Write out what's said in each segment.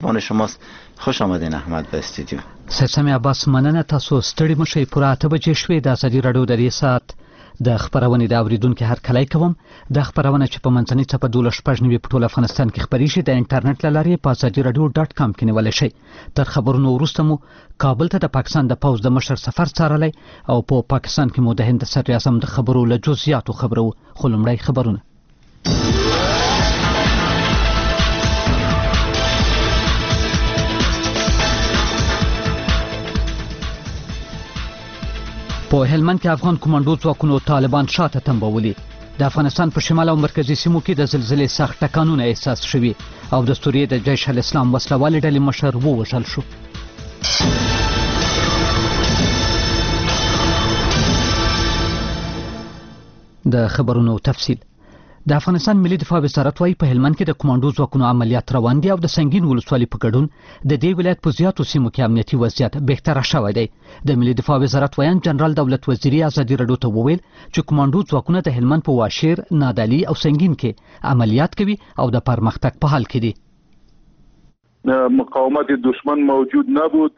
وان شماست. خوش آمدین احمد به استودیو. سرسمی عباس مننه. تاسو ستړي مشئ. پوره 8 بجې شوې. د ازادي راډیو د دې ساعت د خبرونې د اوریدونکو هر کلی کوم. د خبرونه چې په منځنۍ څپه 12 په ټول افغانستان کې خبرېږي د انټرنیټ له لارې په azadiiradio.com کې نیول شي. تر خبرونو وروسته مو کابل ته د پاکستان د پوز د مشر سفر څارلی او په پاکستان کې مو د هند صدر اعظم د خبرو له جزئیاتو خبرو. خو لومړی خبرونه. په هلمند کې افغان کمانډو ځواکونو طالبان شاته تنبولي. د افغانستان په شمال او مرکزي سیمو کې د زلزلې سخت ټکانونه احساس شوي او د سوریې د جیش الاسلام وسلوالې ډلې مشر ووژل شو. د خبرونو تفصیل. د افغانستان ملي دفاع وزارت وايي په هلمند کې د کمانډو ځواکونو عملیات روان دي او د سنگین ولسوالۍ په ګډون د دې ولایت په زیاتو سیمو کې امنیتي وضعیت بهتره شوی دی. د ملي دفاع وزارت ویان جنرال دولت وزیری ازادي راډیو ته وویل چې کمانډو ځواکونه د هلمند په واشیر، نادعلي او سنگین کې عملیات کوي او د پرمختګ په حال کې دي. مقاومت دشمن موجود نبود.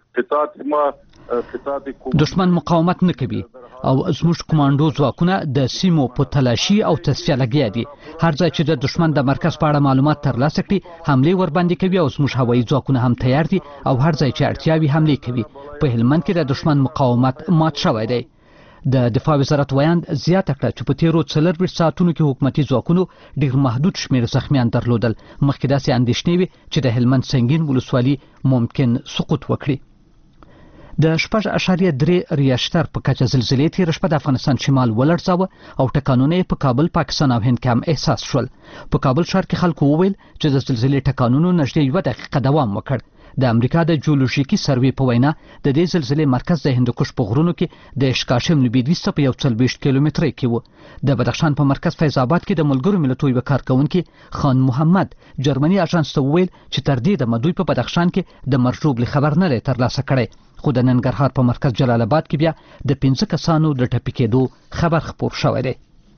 دشمن مقاومت نه کوي او زموږ کمانډو ځواکونه د سیمو په تلاشي او تصفیه لګیا دي. هر ځای چې د دشمن د مرکز په اړه معلومات ترلاسه کړي حمله ورباندې کوي او زموږ هوایي ځواکونه هم تیار دي او هر ځای چې اړتیا وي حمله کوي. په هلمند کې د دشمن مقاومت مات شوی دی. د دفاع وزارت ویان زیاته کړه چې په تیرو 24 ساعتونو کې حکومتي ځواکونو ډېر محدود شمېر زخمیان درلودل. مخکې داسې اندېښنې وي چې د هلمند سنگین ولسوالي ممکن سقوط وکړي. د 6.3 ریاشتر په کچه زلزلې تېره شپه د افغانستان شمال ولړزاوه او ټکانونه په کابل، پاکستان او هند کې هم احساس شول. په کابل ښار کې خلکو وویل چې د زلزلې ټکانونو نږدې 1 دقیقه دوام وکړ. د امریکا د جیولوژیکي سروې په وینا د دې زلزلې مرکز د هندوکش په غرونو کې د اشکاشم لویدیځ څخه په 140 کیلومترۍ کې و. د بدخشان په مرکز فیض آباد کې د ملګرو ملتونو یو کارکونکي خان محمد جرمني اژانس ته وویل چې تر دې د مدوی په بدخشان کې د مرجوب خبر نه لري ترلاسه کړي. خو د ننګرهار په مرکز جلال آباد کې بیا د 15 کسانو د ټپي کېدو خبر خپور شوی دی.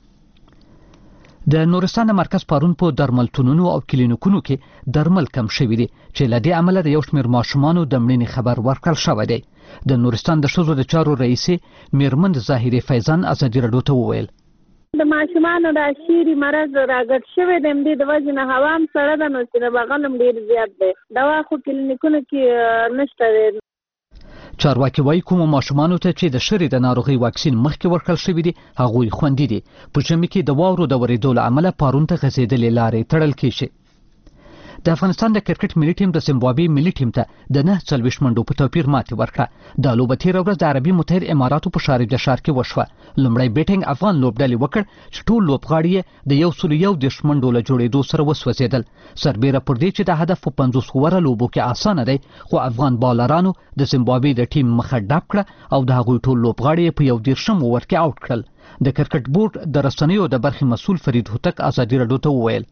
د نورستان مرکز پارون په درملتونونو او کلینیکونو کې درمل کم شوي دي چې له دې امله د یو شمېر ماشومانو د مړینې خبر ورکړل شوی دی. د نورستان د ښځو د چارو رئیسې میرمن ظاهري فیضان ازادي راډیو ته وویل د ماشومانو د شيري مرض راګډ شوی دی. د وجه نه هوا هم سړه ده نو چې بغلم ډیر زیات دی. دوا خو کلینیکونو کې نشته دی. چارواکي وايي کوم ماشومانو ته چې د شری د ناروغي واکسین مخکې ورکړل شوی دي هغوی خوندي دي. په ژمي کې د واورو د ورېدو له امله پارون ته غځېدلې لارې تړل کېږي. د افغانستان د کرکټ ملي ټیم د زیمبابوې ملي ټیم ته د 49 منډو په توپیر ماتې ورکړه. د لوبه تېره ورځ د عربي متحده اماراتو په شارجه ښار کې وشوه. لومړی بیټینګ افغان لوبډلې وکړ چې ټول لوبغاړي یې د 101 منډو له جوړېدو سره وسوځېدل. سربیره پر دې چې د هدف په 50 اووره لوبو کې اسانه دی خو افغان بالرانو د زیمبابوې د ټیم مخه ډاب کړه او د هغوی ټول لوبغاړي په 1 اوور کې آوټ کړل. د کرکټ بورډ د رسنیو د برخې مسؤل فرید هوتک ازادي راډیو ته وویل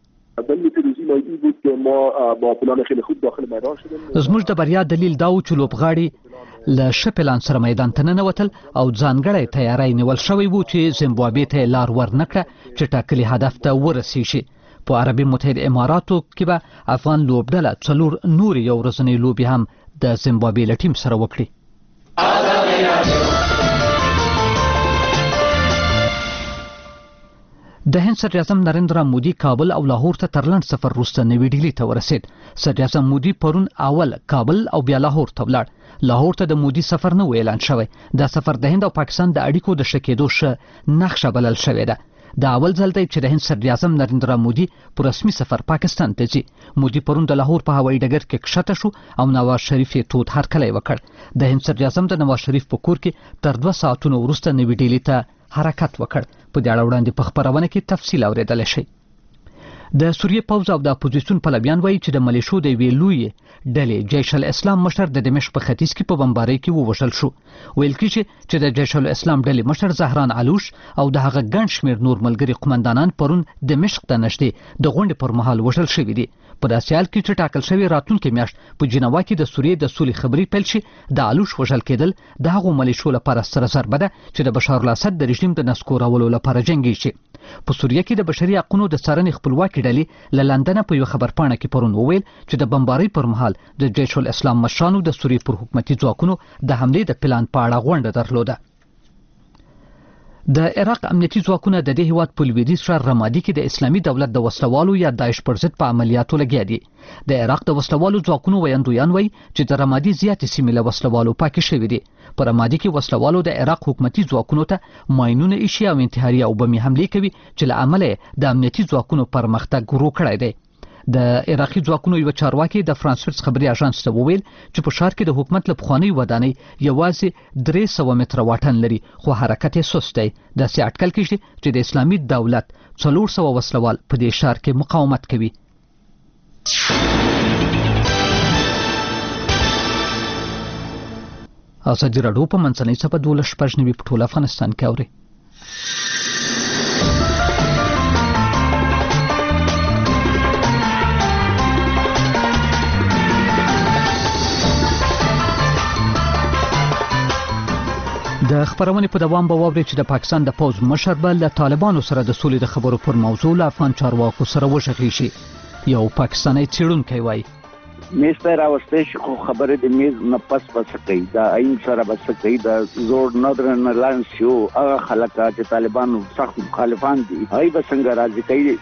زموږ د بریا دلیل دا و چې لوبغاړي له ښه پلان سره میدان ته ننوتل او ځانګړی تیاری نیول شوی و چې زیمبابوې ته لار ورنکړه چې ټاکلي هدف ته ورسیږي. په عربي متحده اماراتو کې به افغان لوبډله 4 نور یو ورځنۍ لوبې هم د زیمبابوې له ټیم سره وکړي. د هند صدر اعظم نریندرا مودي کابل او لاهور ته تر لنډ سفر وروسته نوې ډیلي ته ورسید. صدر اعظم مودي پرون اول کابل او بیا لاهور ته ولاړ. لاهور ته د مودي سفر نه اعلان شوی. دا سفر د هند او پاکستان د اړیکو د ښه کېدو ښه نقشه بلل شوې ده. دا اول ځل دی چې د هند صدر اعظم نریندرا مودي په رسمي سفر پاکستان ته ځي. مودي پرون د لاهور په هوایي ډګر کې کښته شو او نواز شریف یې تود هرکلی وکړ. د هند صدر اعظم د نواز شریف په کور کې تر 2 ساعتونو وروسته نوې ډیلي ته حرکت وکړ. په دې اړه وړاندې په خبرونه کې تفصیل اورېدلی شئ. د سوریې پوځ او د اپوزیسیون پلویان وایي چې د ملیشو د یوې لویې ډلې جیش الاسلام مشر د دمشق په ختیځ کې په بمبارۍ کې ووژل شو. ویل کېږي چې د جیش الاسلام ډلې مشر زهران علوش او د هغه ګڼ شمېر نور ملګري قومندانان پرون دمشق ته نږدې د غونډې پر مهال وژل شوي دي. په داسې حال کې چې ټاکل شوې راتلونکې میاشت په جنوا کې د سوریې د سولې خبرې پیل شي د علوش وژل کېدل د هغو ملیشو لپاره ستره ضربه ده چې د بشار الاسد د رژیم د نسکورولو لپاره جنګېږي. په سوریه کې د بشري حقوقو د څارنې خپلواکې ډلې له لندن په یو خبرپاڼه کې پرون وویل چې د بمبارۍ پر مهال د جیش الاسلام مشرانو د سوریې پر حکومتي ځواکونو د حملې د پلان په اړه غونډه درلوده. د عراق امنیتي ځواکونه د دې هیواد په لویدیځ ښار رمادي کې د اسلامي دولت د وسلوالو یا داعش پر ضد په عملیاتو لګیا دي. د عراق د وسلوالو ځواکونو ویاندویان وایي چې د رمادي زیاتې سیمې له وسلوالو پاکې شوې دي. په رمادي کې وسلوالو د عراق حکومتي ځواکونو ته ماینونه ایښي او انتحاري او بمي حملې کوي چې له امله د امنیتي ځواکونو پرمختګ ورو کړی دی. د عراقي ځواکونو یو چارواکي د فرانس خبري اژانس ته وویل چې په ښار کې د حکومت له پخوانۍ ودانۍ یوازې 300 متره واټن لري خو حرکت یې سست دی. داسې اټکل کېږي چې د اسلامي دولت 400 وسلوال په دې ښار کې مقاومت کوي. ازادي راډیو په منځنۍ صفحه 12 په ټول افغانستان کې اوري. د خبرونې په دوام به واورئ چې د پاکستان د پوځ مشر به له طالبانو سره د سولې د خبرو پر موضوع له افغان چارواکو سره وشخلی شي. یو پاکستاني څېړونکی وایي میز ته راوستي شي خو خبرې د میز نه پس کوي دا عین سره بس کوي د زور نادرن لانس یو هغه خلک چې طالبانو سخت مخالفان دي هغه به څنګه راځي کوي.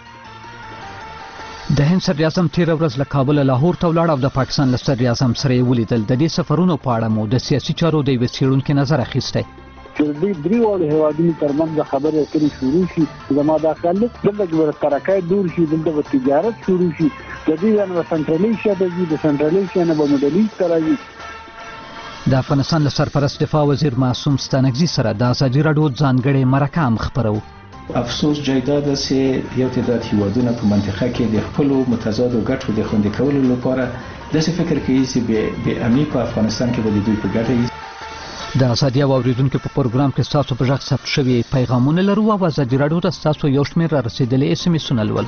د هند صدر اعظم تیر ورځ له کابل لاهور ته ولاړ او د پاکستان له صدر اعظم سره ولیدل. د دې سفرونو په اړه مو د سیاسي چارو د یو څېړونکي نظر اخیستی. چې د دریوالو هیوادونو ترمنځ خبرې اترې شروع شي زما د خلک دلته به ترکای دور شي دلته به تجارت شروع شي د دې نه سنټرالیزیشن د سنټرالیزیشن به مدلیز راځي. د افغانستان له سرپرست دفاع وزیر معصوم ستانکزي سره د ازادي راډیو ځانګړی مرکه هم خپرو. افسوس جایداد چې یو تعداد هیوادونه په منطقه کې د خپل متضادو ګټو د خوندي کولو لپاره داسې فکر کوي چې به امنیت په افغانستان کې به د دوی په ګټه وي. د ازادي اوریدونکو په پروګرام کې تاسو په ځخ ثبت شوی پیغامونه لرو او ازادي راډیو ته تاسو یو شمېر را رسیدلې اس ام اس ولول.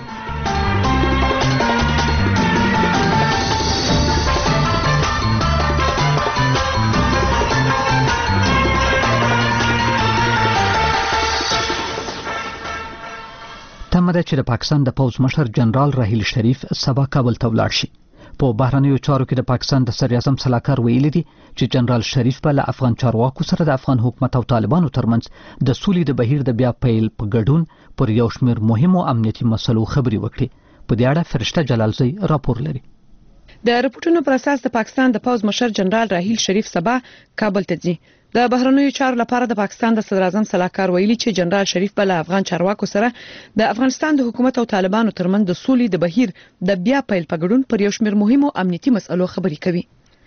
تمه ده چې د پاکستان د پوځ مشر جنرال راحیل شریف سبا کابل ته ولاړ شي. په بهرنیو چارو کې د پاکستان د صدر اعظم سلاکار ویلي دي چې جنرال شریف به له افغان چارواکو سره د افغان حکومت او طالبانو ترمنځ د سولې د بهیر د بیا پیل په ګډون پر یو شمېر مهمو امنیتي مسلو خبرې وکړي. په دې اړه فرشته جلالزی راپور لري. د رپورټونو پر اساس د پاکستان د پوځ مشر جنرال راحیل شریف سبا کابل ته ځي. د بهرنیو چارو لپاره د پاکستان د صدر اعظم سلاکار ویلي چې جنرال شریف به له افغان چارواکو سره د افغانستان د حکومت او طالبانو ترمنځ د سولې د بهیر د بیا پیل په ګډون پر یو شمېر مهمو امنیتي مسلو خبرې کوي.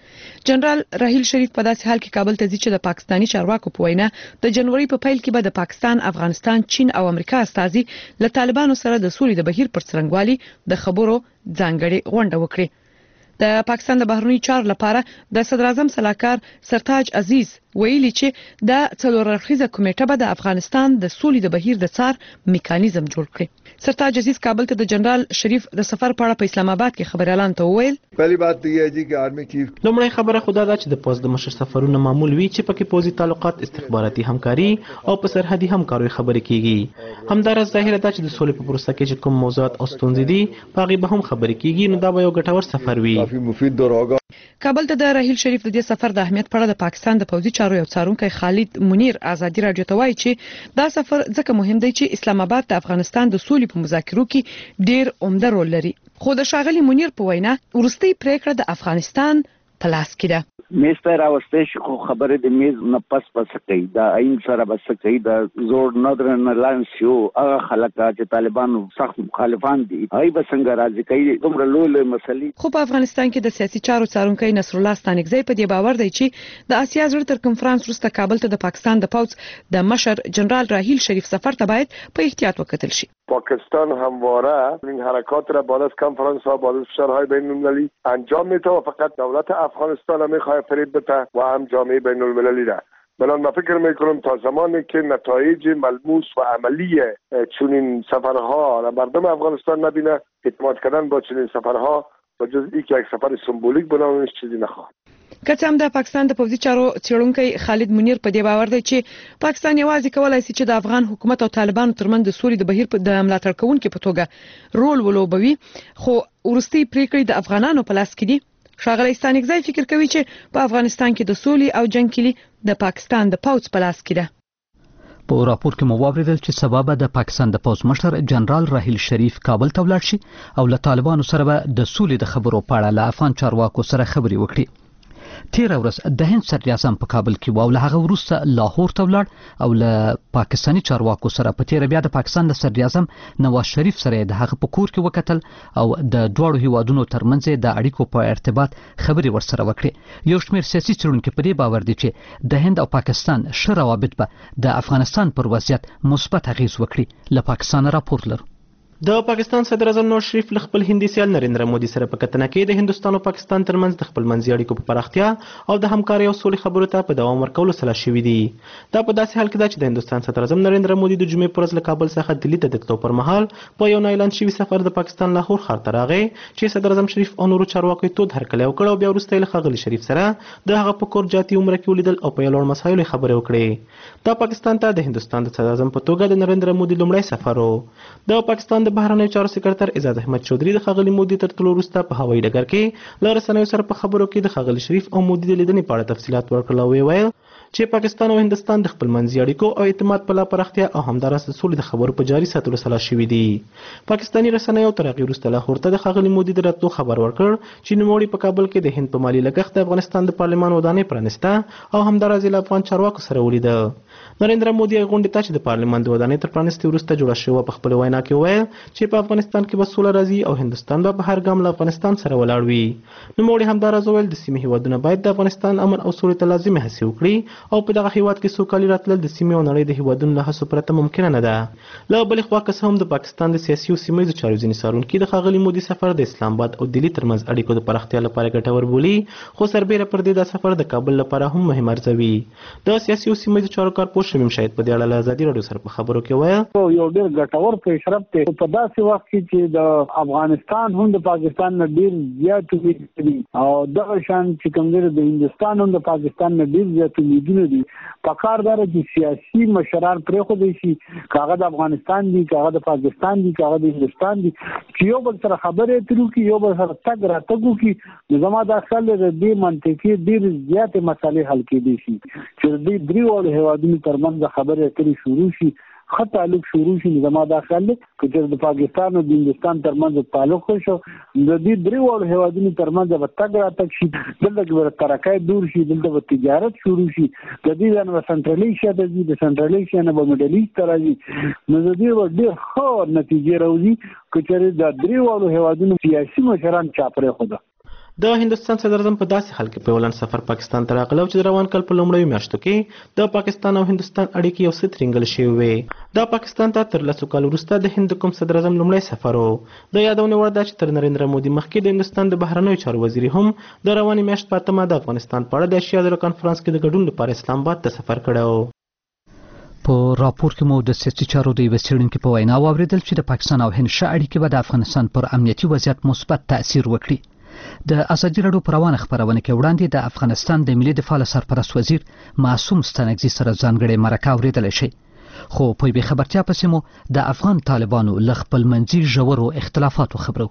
جنرال راحیل شریف په داسې حال کې کابل ته ځي چې د پاکستاني چارواکو په وینا د جنوري په پیل کې به د پاکستان، افغانستان، چین او امریکا استازي له طالبانو سره د سولې د بهیر پر څرنګوالي د خبرو ځانګړې غونډه وکړي. د پاکستان د بهرنیو چارو لپاره د صدر اعظم سلاکار سرتاج عزیز ویلي چې د څلور اړخیزه کمیټه به د افغانستان د سولې د بهیر د څار میکانیزم جوړ کړي. سرتاج عزیز کابل ته د جنرال شریف د سفر په اړه په اسلام آباد کې خبريالان ته وویل پہلی بات یہ ہے جی کہ آرمی چیف لومړی خبره خدا دا چې د پوز د مشر سفرونه معمول وي چې پکې پوزي تعلقات، استخباراتي همکاري او په سرحدي همکاري خبرې کیږي. همدارس ظاهره ده چې د سولې په پروسه کې چې کوم موضوعات او ستونزې دي پاغي به هم خبرې کیږي، نو دا به یو ګټور سفر وي. کافی مفید دور ہوگا. کابل ته د راحیل شریف د دې سفر د اهمیت په اړه د پاکستان د پوځي چارو یو څارونکی خالد منیر ازادي راډیو ته وایي چې دا سفر ځکه مهم دی چې اسلام آباد د افغانستان د سولې په مذاکرو کې ډیر عمده رول لري. خو د شاغلي منیر په وینا ورستۍ پریکړه د افغانستان په لاس کې ده. میز ته راوستي شي خو خبرې د میز نه پس کوي دا عین سره بس کوي د زور نادرن لانس یو هغه خلک چې طالبانو سخت مخالفان دي هغه به څنګه راځي کوي دومره لوی مسلې. خو په افغانستان کې د سیاسي چارو څارونکی نصر الله ستانکزی په دې باور دی چې د آسیا زړه تر کنفرانس وروسته کابل ته د پاکستان د پوځ د مشر جنرال راحیل شریف سفر ته باید په احتیاط وکتل شي. پاکستان همواره این حرکات را بعد از کنفرانس ها بعد از فشارهای بین المللی انجام میده و فقط دولت افغانستان هم میخواد فریب بده و هم جامعه بین المللی را. بنابراین من فکر میکنم تا زمانی که نتایج ملموس و عملی چنین سفرها را مردم افغانستان نبینه اعتماد کردن با چنین سفرها و جز ای که یک سفر سمبولیک بنامش چیزی نخواهد. کڅ هم د پاکستان د پوځي چارو څېړونکو خالد منیر په دې باور دی چې پاکستان یوازې کولای شي چې د افغان حکومت او طالبانو ترمنځ د سولې د بهیر د ملاتړ کوونکو په توګه رول ولوبوي خو ورستي پریکړې د افغانانو په لاس کې دي. ښاغلی ستانکزی فکر کوي چې په افغانستان کې د سولې او جنگ کلی د پاکستان د پوځ په لاس کې ده. په راپور کې مو واوریدل چې سبب د پاکستان د پوځ مشر جنرال راحیل شریف کابل ته ولاړ شي او له طالبانو سره به د سولې د خبرو په اړه له افغان چارواکو سره خبرې وکړي. تیر ورځ د هند صدر اعظم په کابل کې و او له هغه وروسته لاهور ته ولاړ او له پاکستاني چارواکو سره په تیر بیا د پاکستان د صدر اعظم نواز شریف سره د هغه په کور کې وکتل او د دوړو هیوادونو ترمنځ د اړیکو په ارتباط خبرې ورسره وکړي. یو شمېر سیاسي څېړونکي په دې باور دي چې د هند او پاکستان ښه روابط به د افغانستان پر وضعیت مثبت اغیز وکړي. له پاکستان راپور لرو. د پاکستان صدر اعظم نواز شریف له خپل هندي سیال نریندرا مودي سره په کتنه کې د هندستان او پاکستان ترمنځ د خپل منځي اړیکو په پراختیا او د همکارۍ او سولې خبرو ته په دوام ورکولو سلا شوي دي. دا په داسې حال کې ده چې د هندستان صدر اعظم نریندرا مودي د جمعې پر ورځ له کابل څخه دلی ته د تلو پر مهال په یو اعلان شوي سفر د پاکستان لاهور ښار ته راغی چې صدر اعظم شریف او نورو چارواکو تود هرکلی وکړ او بیا وروسته له ښاغلي شریف سره د هغه په کور جاتي عمره کې ولیدل او په یو لوړ مسایلو خبرې وکړې. دا پاکستان ته د هندستان د صدر اعظم په توګه د نریندرا مودي لومړی سفر و. د پاکستان د بهرنیو چارو سکرټر اعزاز احمد چودھری د ښاغلي مودي تر تلو وروسته په هوایي ډګر کې له رسنیو سره په خبرو کې د ښاغلي شریف او مودي د لیدنې په اړه تفصیلات ورکړل او ویل چې پاکستان او هندستان د خپل منځي اړیکو او اعتماد په لا پراختیا او همداراز د سولې د خبرو په جاري ساتلو سلا شوي دي. پاکستاني رسنیو تر هغې وروسته لاهور ته د ښاغلي مودي د راتلو خبر ورکړ چې نوموړي په کابل کې د هند په مالي لګښت د افغانستان د پارلمان ودانۍ پرانسته او همداراز له افغان چارواکو سره ولیده. نریندرا مودي غونډې ته چې د پارلمان د ودانۍ تر پرانستې وروسته جوړه شوې په خپل وینا کې وویل چې په افغانستان کې به سوله راځي او هندستان به هر ګام له افغانستان سره ولاړ وي. نوموړي همداراز وویل د سیمې هیوادونه باید د افغانستان امن او سولې ته لازمي هڅې وکړي او په دغه هیواد کې سوکالي راتلل د سیمې او نړۍ د هیوادونو له هڅو پرته ممکنه نه ده. له بلې خوا که څه هم د پاکستان د سیاسي او سیمه ییزو چارو ځینې څارونکي د ښاغلي مودي سفر د اسلام آباد او دلی ترمنځ اړیکو د پراختیا لپاره ګټور بولي خو سربیره پر دې دا سفر د کابل لپاره هم مهم ارزوي. د سیاسي او سیمه ییزو چارو کارپوه شمیم شاهد په دې اړه له ازادي راډیو سره په خبرو کې ویل یو ډېر ګټور پیشرفت دی په داسې وخت کې چې د افغانستان هم د پاکستان نه ډېر زیات دي او دغه شان چې کوم دی د هندستان هم د پاکستان نه ډېر زیات امیدونه دي. پکار دا چې سیاسي مشران پرېښودی شي کاغه د افغانستان دي کاغه د پاکستان دي کاغه د هندستان دي چې یو بل سره خبرې اترې وکړي یو بل سره تګ راتګ وکړي نو زما دا خیال دی د دې منطقې ډېرې زیاتې مسالې حل کېدی شي چې د دې دریو هیوادونو ترمنځ خبرې اترې شروع شي ښه تعلق شروع شي. زما دا خیال دی که چېرې د پاکستان او د هندوستان ترمنځ تعلق وشو د دې دریو هیوادونو ترمنځ به تګ راتګ شي دلته کې به ترقۍ دور شي دلته به تجارت شروع شي د دې نه به سنټرل ایشیا ته ځي د سنټرل ایشیا نه به میډل ایسټ ته راځي نو د دې به ډېر ښه نتیجې راوځي که چېرې د دریو هیوادونو سیاسي مشران چا پرېښوده. د هندستان صدر اعظم په داسې حال کې په ولن سفر پاکستان ته راغلی چې د روان کال په لومړیو میاشتو کې د پاکستان او هندستان اړیکې یو څه ترینګل شوې وې. دا پاکستان ته تر 10 کال وروسته د هند کوم صدر اعظم لومړی سفر و. د یادونې وړ ده چې تر نریندرا مودي مخکې د هندستان د بهرنیو چارو وزیر هم د روانې میاشت په اتمه د افغانستان په اړه د ایشیا زړه کانفرنس کې د ګډون لپاره اسلام آباد ته سفر کړی و. په راپور کې مو د سیاسي چارو د یوه څېړونکي په وینا واورېدل چې د پاکستان او هند ښه اړیکې به د افغانستان پر امنیتي وضعیت مثبت تاثیر وکړي. د ازادي راډیو په روانه خپرونه کې وړاندې د افغانستان د ملي دفاع سرپرست وزیر معصوم ستانکزي سره ځانګړې مرکه اورېدلی شي خو په یوې خبرتیا پسې مو د افغان طالبانو له خپل منځي ژورو اختلافاتو خبرو.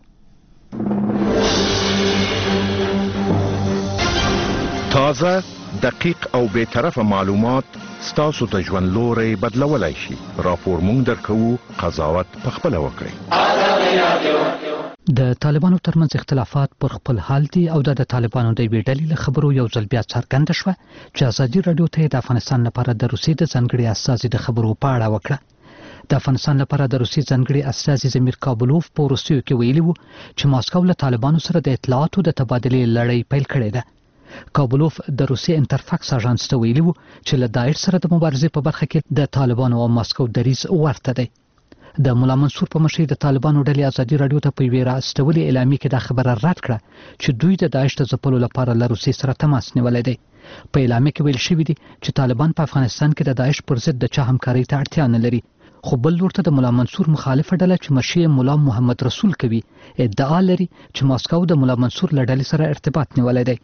تازه دقیق او بی‌طرفه معلومات ستاسو ته ژوند لوری بدلولی شي. راپور مونږ درکوو قضاوت پخپله وکړئ. د طالبانو ترمنځ اختلافات پر خپل حال دي او د طالبانو د یوې ډلې له خبرو یو ځل بیا څرګنده شوه چې ازادي راډیو ته د افغانستان لپاره د روسیې د ځانګړي استازي د خبرو په اړه وکړه. د افغانستان لپاره د روسیې ځانګړي استازي زمیر کابلوف په وروستیو کې ویلي وو چې ماسکو له طالبانو سره د اطلاعاتو د تبادلې لړۍ پیل کړې ده. کابلوف د روسیې انټرفاکس اژانس ته ویلي وو چې له داعش سره د مبارزې په برخه کې د طالبانو او ماسکو دریځ ورته دی. د مولا منصور په مشرۍ د طالبانو ډلې ازادي راډیو ته په یوې رااستولې اعلامیې کې دا خبره رد کړه چې دوی د داعش د ځپلو لپاره له روسیې سره تماس نیولی دی. په اعلامیې کې ویل شوي دي چې طالبان په افغانستان کې د داعش پر ضد د چا همکارۍ ته اړتیا نه لري خو بل لور ته د مولا منصور مخالفه ډله چې مشر مولا محمد رسول کوي ادعا لري چې ماسکو د مولا منصور له ډلې سره ارتباط نیولی دی.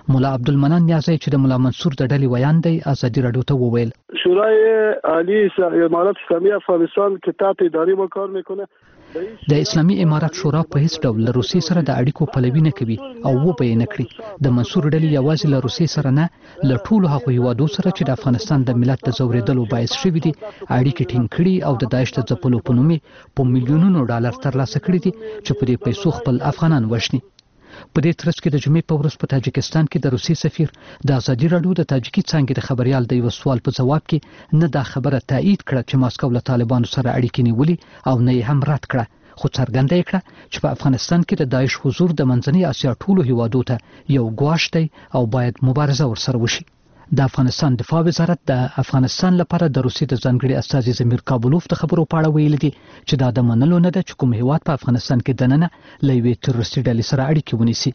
مولا عبدالمنان نیازی چې د مولا منصور د ډلې ویان دی ازادي راډیو ته وویل شورای عالی امارات اسلامی افغانستان که تحت اداري ما کار میکنه د اسلامي امارات شورا په هیڅ ډول له روسیې سره د اړیکو پلوي نه کوي او وبې نه کړي د منصور ډلې یوازې له روسیې سره نه له ټولو هغو هیوادو سره چې د افغانستان د ملت د ځورېدلو باعث شوي دي اړیکې ټینګ کړي او د داعش د ځپلو په نوم په میلیونونو ډالر ترلاسه کړي دي چې په دې پیسو خپل افغانان وژني. په دې ترڅ کې د جمعې په ورځ په تاجکستان کې د روسي سفیر د ازادي راډیو د تاجکي څانګې د خبريال د یو سوال په جواب کې نه دا خبره تایید کړه چې ماسکو له طالبانو سره اړیکې نیولې او نه یې هم رد کړه خو څرګنده کړه چې په افغانستان کې د داعش حضور د منځنۍ اسیا ټولو هیوادو ته یو ګواښ دی او باید مبارزه ورسره وشي. د افغانستان دفاع وزارت د افغانستان لپاره د روسي د ځانګړي استازي زمیر کابلوف د خبرو په اړه ویلي دي چې دا د منلو نه ده چې کوم هیواد په افغانستان کې دننه له یوې تروریستي ډلې سره اړیکې ونیسي.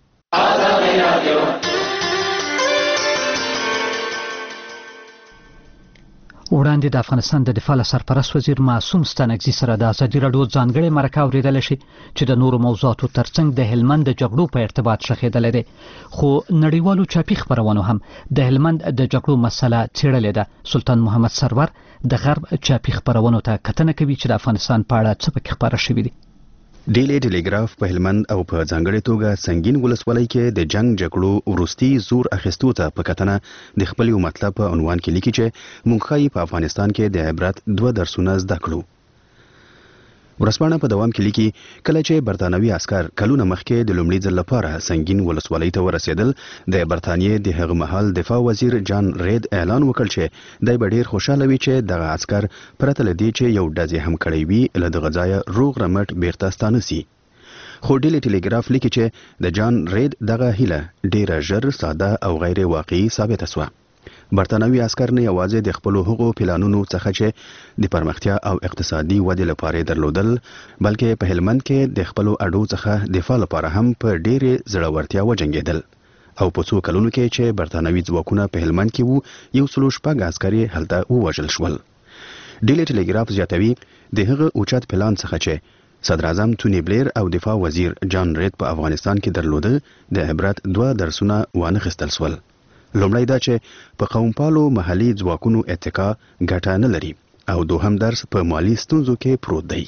وړاندې د افغانستان د دفاع سرپرست وزیر معصوم ستانکزي سره د ازادي راډیو ځانګړي مرکه اوریدل شي چې د نورو موضوعاتو ترڅنګ د هلمند د جګړو په ارتباط شخېدل دي خو نړیوالو چاپی خبرونو هم د هلمند د جګړو مسله څېړلې ده. سلطان محمد سرور د غرب چاپی خبرونو ته کتنه کوي چې د افغانستان په اړه څه پکې خبره شوې دي. ډیلی ټلګراف په هلمند او په ځانګړې توګه سنگین ولسوالۍ کې د جنگ جګړو وروستي زور اخیستو ته په کتنه د خپل یو مطلب په عنوان کې لیکي چې موږ ښایي په افغانستان کې د عبرت 2 درسونه زده کړو. ورسپانه په دوام کې لیکي کله چې برتانوي عسكر کلونه مخکې د لومړي ځل لپاره سنگین ولسوالۍ ته ورسېدل د برتانیې د هغه مهال دفاع وزیر جان رید اعلان وکړ چې دای به ډیر خوشاله وي چې دغه عسكر پرته لدی چې یو ډزې هم کړی وي له دغه ځایه روغ رمټ بیرته ستانه سي. خو ډیلی ټلګراف لیکي چې د جان رید دغه هیله ډیره ژر ساده او غیر واقعي ثابته شوه. برتانوي عسكر نه یوازې د خپل حقوقو پلانونو څخه چې د پرمختیا او اقتصادي ودې لپاره درلودل بلکې په هلمند کې د خپل اډو څخه دفاع لپاره هم په ډېرې زړورتیا وجنګیدل او په څو کلونو کې چې برتانوي ځواکونه په هلمند کې وو 100 عسکري هلته ووژل شول. ډیلی ټلګراف زیاتوي د هغه اوچت پلان څخه چې صدر اعظم تونی بلیر او دفاع وزیر جان رید په افغانستان کې درلوده د عبرت 2 درسونه وانه خستل سول. لومړی دا چې په قومپالو محلي ځواکونو اتکا ګټه نه لري او دوهم درس په مالی ستونزو کې پروت دی.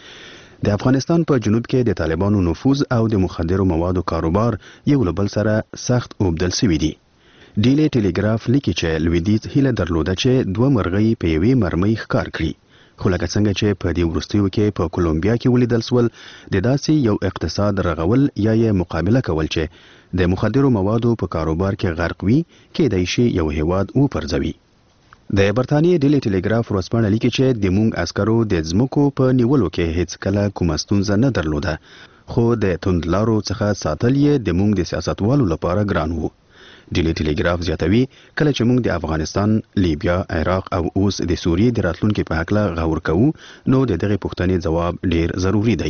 د افغانستان په جنوب کې د طالبانو نفوذ او د مخدرو موادو کاروبار یو له بل سره سخت اوبدل شوی دی. ډیلی ټلګراف لیکي چې لویدیځ هیله درلوده چې 2 مرغۍ په یوې مرمۍ ښکار کړي خو لکه څنګه چې په دې وروستیو کې په کولومبیا کې ولیدل سول د داسې یو اقتصاد رغول یا یې مقابله کول چې د مخدرو موادو په کاروبار کې غرق وي کېدای شي یو هیواد وپرځوي. د برتانیې ډیلی ټلګراف ورسپانه لیکي چې د مونږ عسکرو د ځمکو په نیولو کې هیڅ کله کومه ستونزه نه درلوده خو د توندلارو څخه ساتل یې د مونږ د سیاستوالو لپاره ګران وو. ډیلی ټلګراف زیاتوي کله چې موږ د افغانستان، لیبیا، عراق او اوس د سوریې د راتلونکو په حق لا غور کوو نو د دغه پوښتنې جواب ډیر ضروری دی.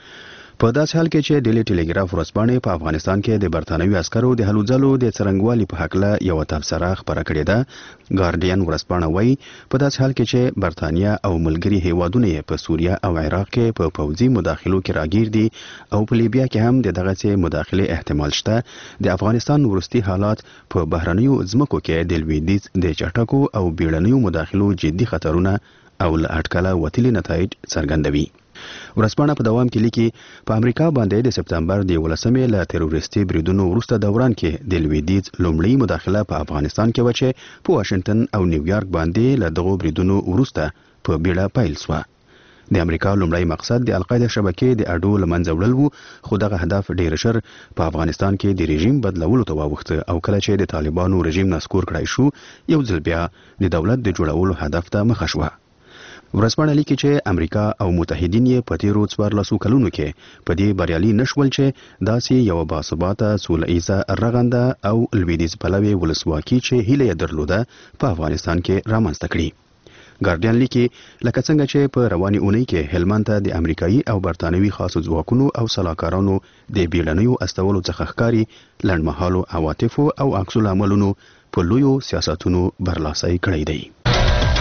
په داسې حال کې چې ډیلی ټلګراف ورسپانه په افغانستان کې د برتانوي عسکرو د هلو ځلو د څرنګوالي په حق لا یو تبصره خبره کړې ده. ګارډین ورسپانه وایي په داسې حال کې چې برتانیا او ملګری هیوادونه په سوریه او عراق کې په پوځي مداخلو کې راګیر دي او په لیبیا کې هم دغه څه مداخله احتمال شته. د افغانستان ورستي حالات په بهرنیو ځمکو کې د لویدیځ د چټکو او بیړنیو مداخلو جدي خطرونه او له اټکله وتلي نتایج څرګندوي. ورسپانه په دوام کې لیکي په امریکا باندې د سپتمبر د 11مې له تروریستي بریدونو وروسته دوران کې د لویدیځ لومړی مداخله په افغانستان کې وچه په واشنگټن او نیویارک باندې له دغو بریدونو وروسته په بیړه پیل شوه. د امریکا لومړی مقصد د القاعده شبکې د اډو لمنځه وړل وو خو دغه هدف ډیر شر په افغانستان کې د رژیم بدلولو ته واوښته او کله چې د طالبانو رژیم نسکور کړای شو یو ځل بیا د دولت د جوړولو هدف ته مخه شوه. ورسپانه لیکي چې امریکا او متحدین یې په تیرو 14 کلونو کې په دې بریالي نشول چې داسې یو باثباته سوله ایزه رغنده او لویدیځ پلوي ولسواکي چې هیله یې درلوده په افغانستان کې رامنځته کړي. ګارډین لیکي لکه څنګه چې په رواني اونۍ کې هلمند ته د امریکایي او برتانوي خاصو ځواکونو او سلاکارانو د بیړنیو استولو څخه ښکاری لنډمهالو عواطفو او عکس العملونو په لویو سیاستونو برلاسي کړی دی.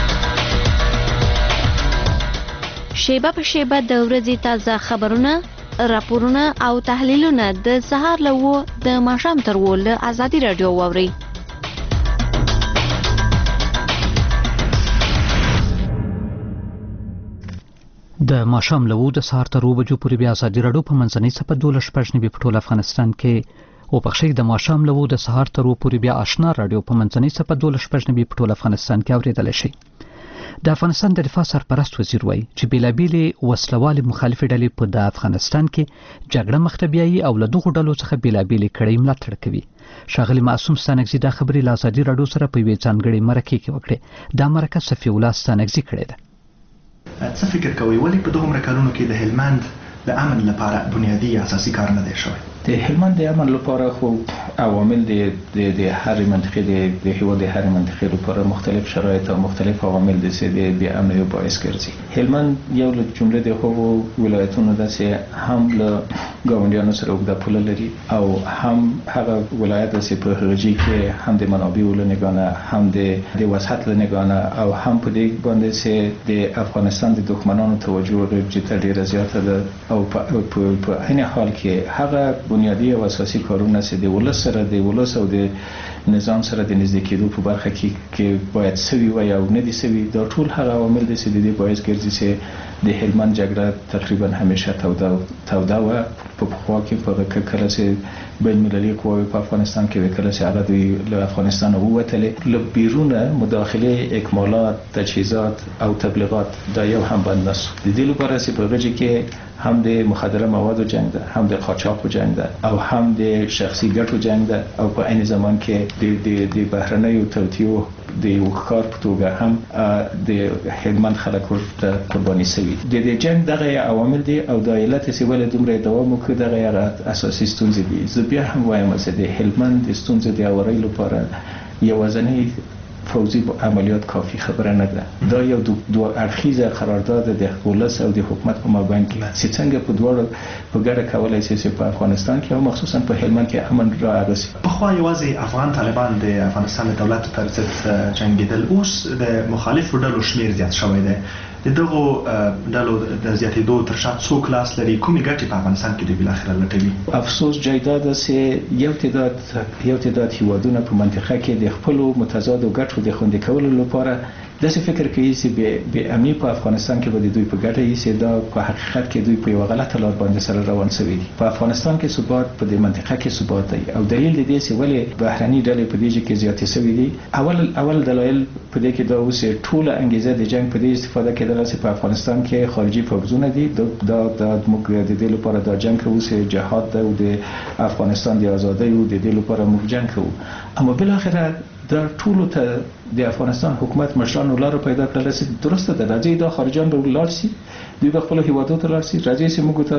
شیبه په شیبه د ورځې تازه خبرونه راپورونه او تحلیلونه د سهار له 9 د ماښام تر 10 له ازادي رادیو واوري. د ماښام له 9 د سهار تر 10 بجو پورې بیا ازادي رادیو په منځنۍ صفحه 12 په ټول افغانستان کې او پخښې د ماښام له 9 د سهار تر 10 پورې بیا آشنا رادیو په منځنۍ صفحه 12 په ټول افغانستان کې اوریدل شي. د افغانستان د دفاع سرپرست وزیر وایي چې بیلابېلې وسلوالې مخالفې ډلې په د افغانستان کې جګړه مخ ته بیایي او له دغو ډلو څخه بیلابېلې کړۍ ملاتړ کوي. ښاغلي معصوم ستانکزي دا خبرې له ازادي رادیو سره په یوې ځانګړې مرکې کې وکړې. دا مرکه صفي الله ستانکزي کړې ده. څه فکر کوئ ولې په دغومره کلونو کې د هلمند د امن لپاره بنیادی اساسي کار نه دی شوی؟ د هلمند د امن لپاره خو عوامل د هر منطقې د هیواد د هر منطقې لپاره مختلف شرایط او مختلف عوامل د بې امنۍ باعث ګرځي. هلمند یو له جملې د هغو ولایتونو ده چې هم له ګاونډیانو سره اوږده پوله لري او هم هغه ولایت ده چې په هغه کې هم د منابعو له نګانه هم د وسعت له نګانه او هم په دې باندې چې د افغانستان د دښمنانو توجه ډېره زیاته ده او په عین حال کې هغه بنیادی او اساسي کارونه چې د ولس سره د ولس او د نظام سره د نږدې کېدو په برخه کې باید سوي وي او نه دي سوي. دا ټول هغه عوامل دي چې د دې باعث ګرځي چې د هلمند جګړه تقریبا همیشه توده وه. په پخوا کې په کله چې بین المللي قواوې په افغانستان کې کله چې هغه دوی له افغانستانه ووتلې له بیرونه مداخله اکمالات تجهیزات او تبلیغات دا یو هم بند نسو. د دې لپاره چې په غږ کې هم د مخدره موادو جنگ ده هم د قاچاقو جنگ ده او هم د شخصي ګټو جنگ ده او په عین زمان کې د بهرنیو توطیو د یو کار په توګه هم د هلمند خلک ورته قرباني شوي. د دې جنگ دغه عوامل دي او د علت چې ولې دومره دوام وکړي دغه اساسي ستونزې دي. زه بیا هم وایم چې د هلمند د ستونزې د اورۍ لپاره یوازینی فوزي عملیات کافی خبره نه ده. دا یو دو اړخیزه قرارداد د ولس او د حکومت په مابین کې چې څنګه په دواړو په ګډه کولای شي چې په افغانستان کې او مخصوصا په هلمند کې امن راغسي. پخوا یوازې افغان طالبان د افغانستان د دولت پر ضد جنګېدل، اوس د مخالفو ډلو شمیر زیات شوی دی. د دغو ډلو د زیاتېدو تر شا څوک لاس لري؟ کومې ګټې په افغانستان کې دوی بالاخره لټوي؟ افسوس جای دا ده چې یو تعداد هیوادونه په منطقه کې د خپلو متضادو ګټو د خوندي کولو لپاره داسې فکر کوي چې بې امني په افغانستان کې به د دوی په ګټه وي چې دا په حقیقت کې دوی په یوه غلطه لار باندې سره روان شوي دي. په افغانستان کې ثبات په دې منطقه کې ثبات دی او دلیل د دې چې ولې بهرني ډلې په دې کې زیاتې شوي دي. اول دلایل په دې کې دا اوس ټوله انګیزه د جنگ په دې استفاده کېدله چې په افغانستان کې خارجي پوځونه دي. دا موږ د دې لپاره دا جنگ کوو چې جهاد ده او د افغانستان د ازادۍ او د دې لپاره موږ جنگ کوو. اما بالاخره دا ټولو ته د افغانستان حکومت مشرانو لاره پیدا کړله چې درسته ده راځي دا خارجان به لاړ شي دوی به خپلو هیوادو ته لاړ شي راځي چې موږ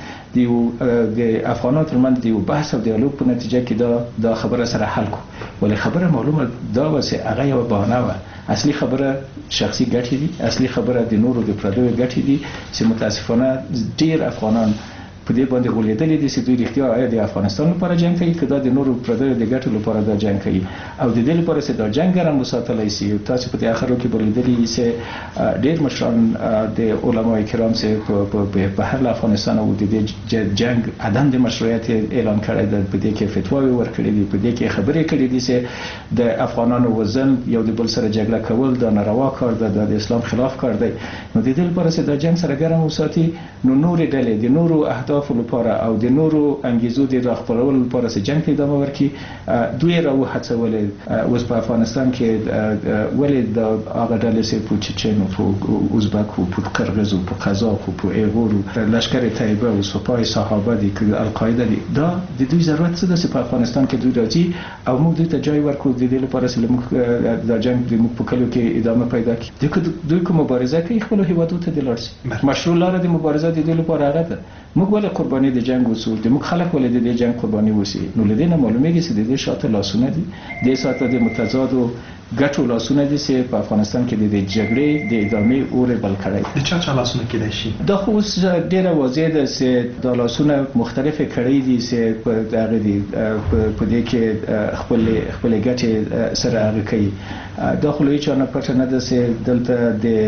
تاسې د افغانانو ترمنځ د یو بحث او دیالوګ په نتیجه کې دا خبره سره حل کړو. ولې خبره معلومه دا وه چې هغه یوه بهانه وه. اصلي خبره شخصي ګټې دي، اصلي خبره د نورو د پردیو ګټې دي چې متاسفانه ډېر افغانان په دې باندې غولېدلې دي چې دوی رښتیا آیا د افغانستان لپاره جنګ کوي که دا د نورو پردیو د ګټو لپاره دا جنګ کوي او د دې لپاره چې دا جنګ ګرم وساتلی شي. تاسو په دې اخرو کې به لیدلي چې ډېر مشران د علماء کرام چې بهر له افغانستان او د دې جنګ عدم د مشروعیت اعلان کړی ده، په دې کې فتواوې ورکړي دي، په دې کې خبرې کړي دي چې د افغانانو وزن یو د بل سره جګړه کول دا ناروا کار ده، د اسلام خلاف کار دی. نو د دې لپاره چې دا جنګ سره ګرم وساتي نو نورې ډلې د نورو اهدافو لپاره او د نورو انګیزو د راخپلولو لپاره چې جنګ ته ادامه ورکړي دوی راوهڅولې. اوس په افغانستان کې ولې د هغه ډلې چې په چچن او په ازبک او په قرغیز او په قزاق او په ایغور او لشکر طیبه او سپاه صحابه دي که القاعده دي، دا د دوی ضرورت څه ده چې په افغانستان کې دوی راځي او موږ دوی ته جای ورکړو د دې لپاره چې موږ دا جنګ د موږ په کلو کې ادامه پیدا کړي. دوی که مبارزه کوي خپلو هیوادو ته د لاړ شي. مشروع لاره د مبارزه د دې لپاره هغه ده. موږ ولې قرباني د جنگ وسو د موږ خلک ولې د دې جنگ قرباني وسی؟ نو لدې نه معلومیږي چې د دې شاته لاسونه دي، د شاته د متضادو ګټو لاسونه دي چې په افغانستان کې د جګړې د ادامې اور بل کړی. د چا لاسونه کېدای شي؟ دا خو اوس ډېره واضح ده چې دا لاسونه مختلفې کړۍ دي چې په هغه دي په دې کې خپلې ګټې سره هغه کوي. دا خو له هېچا نه پټه نه ده چې دلته د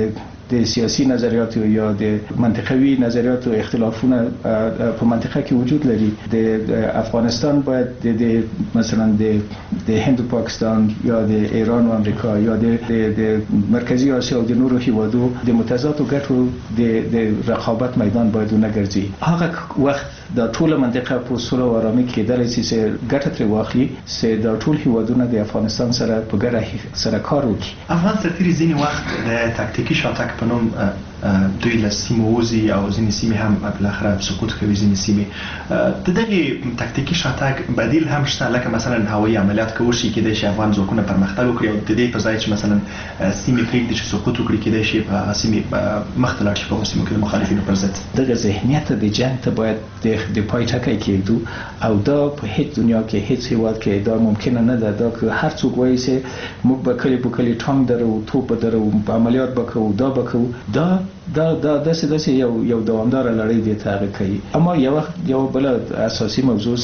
د سیاسي نظریاتو یا د منطقوي نظریاتو اختلافونه په منطقه کې وجود لري. د افغانستان باید د مثلا د هند او پاکستان یا د ایران او امریکا یا د مرکزی آسیا او د نورو هیوادو د متضادو ګټو د رقابت میدان باید ونګرځي. هغه وخت د ټوله منطقه په سوله او آرامۍ کې د لسی ګټه تر واخلي چې د ټول هیوادونو د افغانستان سره په ګډه سره کار وکړي. افغان سرتیري ځینې وخت د تاکتیکي شاتګ په نوم دوی له سیمو وځي او ځینې سیمې هم بالاخره سقوط کوي. ځینې سیمې د دغه تاکتیکي شاتګ بدیل هم شته، لکه مثلا هوایي عملیات کول شي کېدای شي افغان ځواکونه پرمختګ وکړي او د دې په ځای چې مثلا سیمې پرېږدي چې سقوط وکړي کېدای شي په سیمې مخ ته لاړ شي په سیمو کې د مخالفینو پر ضد. دغه ذهنیت د جنگ ته باید د پای ټکی کېږدو او دا په هیڅ دنیا کې هیڅ هیواد کې دا ممکنه نه ده. دا که هر څوک وایي چې موږ به کلی په کلی ټانک درو توپ درو عملیات وکړو دا وکړو دا داسې یو دوامدار لړۍ دی ته کوي. اما یو بل اساسي موضوع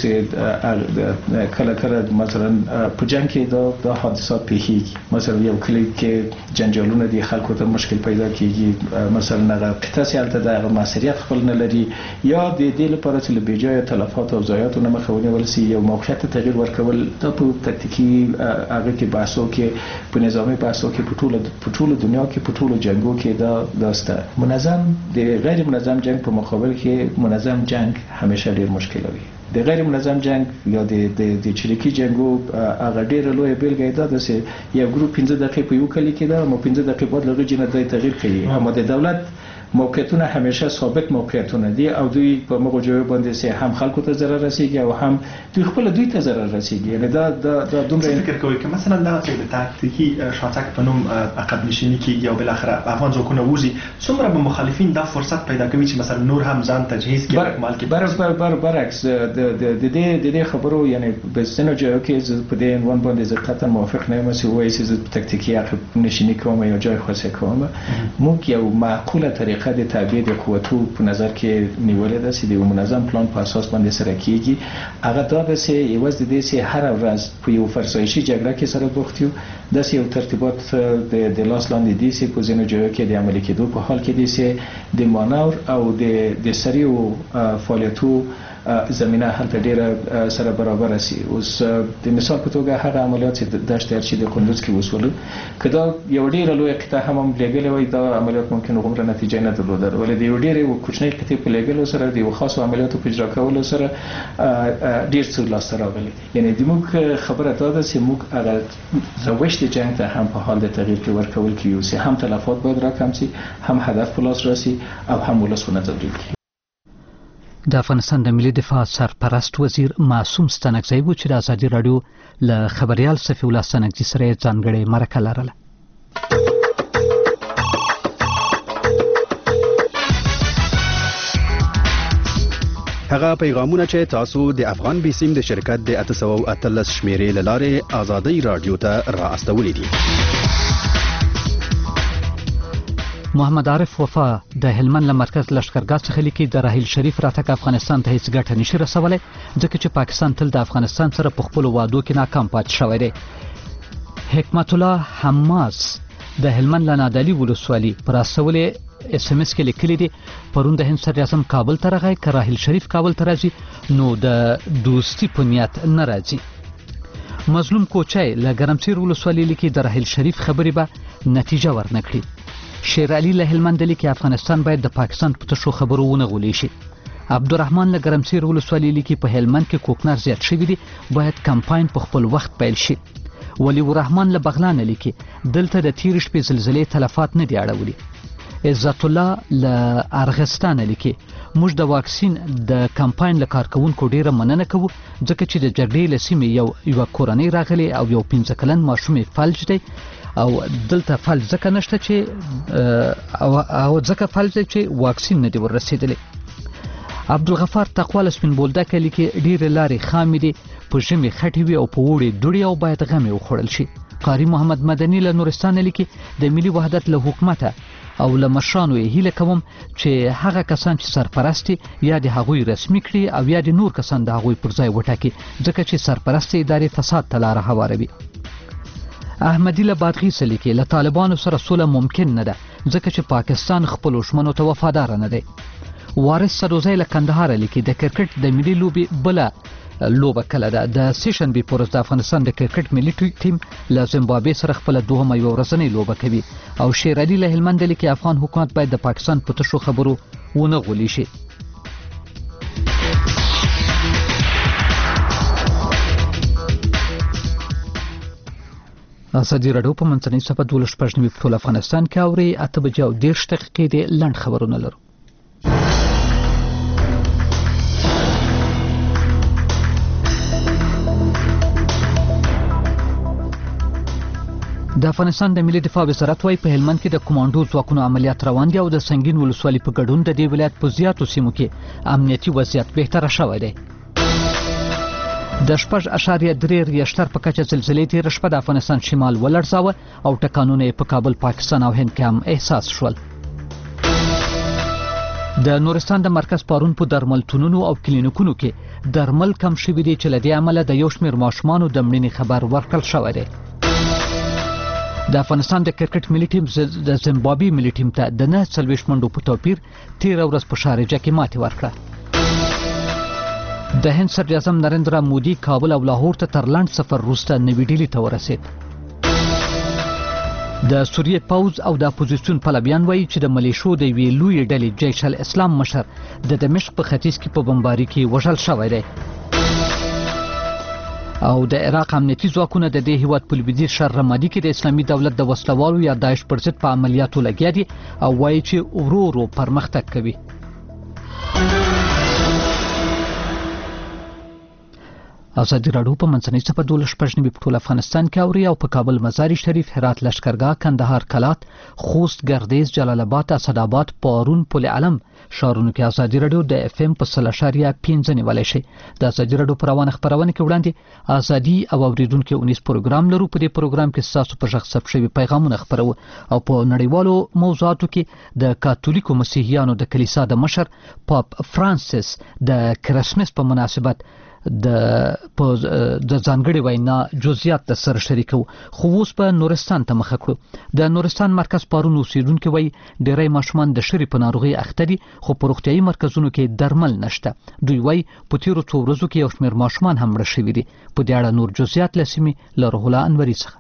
چې کله مثلا په جنگ کې دا حادثات پیښیږي. مثلا یو کلی کې جنجالونه دي، خلکو ته مشکل پیدا کیږي، مثلا هغه قطعه حالت د مسؤلیت خپل نه لري یا د دې لپاره چې به جای تلفات او ضایعاتو نه مخاوني ولسی یو موقعیت تغییر ورکول د په تکتیکی هغه کې بحثو کې په نظامی بحثو کې په ټوله دنیا کې په ټوله جنگو کې داسته منظم د غیر منظم جنگ په مقابل کې منظم جنگ همیشه ډیر مشکل وي. د غیر منظم جنگ یا د چریکي جنگو هغه ډیر لوی بیلګه ده چې یو ګروپ 15 دقیقې په یو کلی کې ده، مو 15 دقیقې بعد لږ جنه تغییر کوي. اما د دولت موقعیتونه همیشه ثابت موقعیتونه دي او دوی په موږ جوړ باندې سه هم خلکو ته ضرر رسیږي او هم دوی خپل دوی ته ضرر رسیږي. یعنی دا دومره فکر کوي که مثلا دا د تاکتیکی شاتګ په نوم عقب نشینی کې یا بل اخره افغان ځواکونه وځي څومره به مخالفین دا فرصت پیدا کوي چې مثلا نور هم ځان تجهیز کړي مال کې برعکس د دې خبرو یعنی په سينو جو کې په دې عنوان باندې زه قطعا موافق نه یم چې وایي چې تاکتیکی عقب نشینی کوم یا جای خاصه کوم. موږ یو معقوله طریقه د تعبیه د قوتو په نظر کې نیولې ده چې د منظم پلان په اساس باندې سره کیږي. هغه دا به چې یوازې د دې چې هر ورځ په یو فرسایشي جګړه کې سره بوخت یو د یو ترتیبات د لاس لاندې دي چې په ځینو ځایو کې د عملي کېدو په حال کې دي چې د مانور او د سریو فعالیتو زمينه هلته ډیره سره برابر شي. اوس د مثال په توګه هغه عملیات چې د دشت ارشي د قندوز کې وسول کدا یو ډیره لوی قطعه هم لګلې وای دا عملیات ممکن عمره نتیجه نه درلوده ولې د یو ډیره کوچنۍ قطعه په لګلو سره د خاصو عملیاتو په اجرا کولو سره ډیر څه لاس راغلي. یعنی د موږ خبره ده چې موږ هغه زوښت جنگ ته هم په حال د تغییر کې ورکول کیو چې هم تلفات باید راکم شي، هم هدف په لاس راسي او هم ولسونه تبدیل کی. د افغانستان د ملي دفاع سرپرست وزیر معصوم ستانکزی و چې د ازادي رادیو له خبريال صفي الله ستانکزی سره ځانګړې مرکه لرله. هغه پیغامونه چې تاسو د افغان بیسیم د شرکت د 813 شمیرې لاره ازادي رادیو ته را استولې دي. محمد عارف وفا د هلمند له مرکز لشکرګاه څخه لیکي د راحیل شریف راتګ افغانستان ته هیڅ ګټه نشي رسولی ځکه چې پاکستان تل د افغانستان سره په خپلو وعدو کې ناکام پاتې شوی دی. حکمت الله حماس د هلمند له نادعلي ولسوالي پر استولې SMS کې لیکلي دي پرون د هند صدر اعظم کابل ته راغی که راحیل شریف کابل ته راځي نو د دوستي په نیت نه راځي. مظلوم کوچای له ګرمسیر ولسوالي لیکي د راحیل شریف خبرې به نتیجه ورنکړي. شیر علي له هلمند لیکي افغانستان باید د پاکستان په تشو خبرو ونه غولي شي. عبدالرحمن له ګرمسیر ولسوالي لیکي په هلمند کې کوکنار زیات شوي دي باید کمپاین په خپل وخت پیل شي. ولی الرحمن له بغلان لیکي دلته د تیر شپې زلزلې تلفات نه دی اړولي. عزت الله له ارغستان لیکي موږ د واکسین د کمپاین له کارکونکو ډیره مننه کوو ځکه چې د جګړې له سیمې یو کورنۍ راغلی او یو 15 کلن ماشوم فلج دی او دلته فلج ځکه نشته چې او ځکه فلج دی چې واکسین نه دی ورسېدلی. عبدالغفار تقوا له سپین بولدک لیکي ډیرې لارې خامې دي په ژمي خټې وي او په اوړي دوړې او باید غمې وخوړل شي. قاری محمد مدني له نورستان لیکي د ملي وحدت له حکومته او له مشرانو یې هیله کوم چې هغه کسان چې سرپرست یا د هغوی رسمي کړي او یا د نور کسان د هغوی پر ځای وټاکي ځکه چې سرپرست ادارې فساد ته لاره هواروي. احمدي له بادغیس لیکي له طالبانو سره سوله ممکن نه ده ځکه چې پاکستان خپل ژمنو ته وفادار نه دی. وارث سروزی له کندهار لیکي د کرکټ د ملي لوبې بله لوبه کله ده. د سیشن بي پورس د افغانستان د کرکټ ملي ټیم له زیمبابوې سره خپل دوهمه یو ورځنۍ لوبه کوي او شیر علي له هلمند لیکي افغان حکومت باید د پاکستان په تشو خبرو ونه غولي شي. ازادي راډیو په منځنۍ صفحه 12 په ټول افغانستان کې اوري 8:30 د لنډ خبرونه لرو. د افغانستان د ملي دفاع وزارت وايي په هلمند کې د کمانډو ځواکونو عملیات روان دي او د سنگین ولسوالۍ په ګډون د دې ولایت په زیاتو سیمو کې امنیتي وضعیت بهتره شوی دی. د 6.3 ریشتر په کچه زلزلې تېره شپه د افغانستان شمال ولړزاوه او ټکانونه یې په کابل، پاکستان او هند کې هم احساس شول. د نورستان د مرکز پارون په درملتونونو او کلینیکونو کې درمل کم شوي دي چې له دې امله د یو شمېر ماشومانو د مړینې خبر ورکړل شوی دی. د افغانستان د کرکټ ملي ټیم د زیمبابوې ملي ټیم ته د 49 منډو په توپیر تېره ورځ په شارجه کې ماتې ورکړه. د هند صدر اعظم نریندرا مودي کابل او لاهور ته تر لنډ سفر وروسته نوي ډیلي ته ورسید. د سوریې پوځ او د اپوزیسیون پلویان وایي چې د ملیشو د یوې لویې ډلې جیش الاسلام مشر د دمشق په ختیځ کې په بمباري کې وژل شوی دی. او د عراق امنیتي ځواکونه د دې هیواد په لویدیځ شهر رمادي کې د اسلامي دولت د وسلوالو یا داعش پر ضد په عملیاتو لګیا دي او وایي چې ورو ورو پرمختګ کوي. ازادي راډیو په منځنۍ صفحه 12 په ټول افغانستان کې اوري او په کابل، مزار شریف، هرات لشکرګاه، کندهار کلات، خوست، ګردیز، جلال آباد، اسداباد، پارون، پل علم شهرونو کې ازادي راډیو د اف ام په 0.5 نیولای شي. د ازادي راډیو په روانه خبرونه کې وړاندې ازادي او اوریدونکو 19 پروګرام لرو. په دې پروګرام کې تاسو په ژغ ثبت شوي پیغامونه خبرو او په نړیوالو موضوعاتو کې د کاتولیکو مسیحیانو د کلیسا د مشر پاپ فرانسیس د کرسمس په مناسبت د ځانګړي وینا جزئیات د سره شریکو. خو اوس په نورستان ته مخه کړو. د نورستان مرکز پارون اوسیدونکو وایي ډیری ماشومان د شری په ناروغي اخته دي خو په روغتیايي مرکزونو کې درمل نشته. دوی وایي په تیرو څو ورځو کې یو شمېر ماشومان هم مړه شوي دي. په دې اړه نور جزئیات له سیمې له روح الله انوري څخه.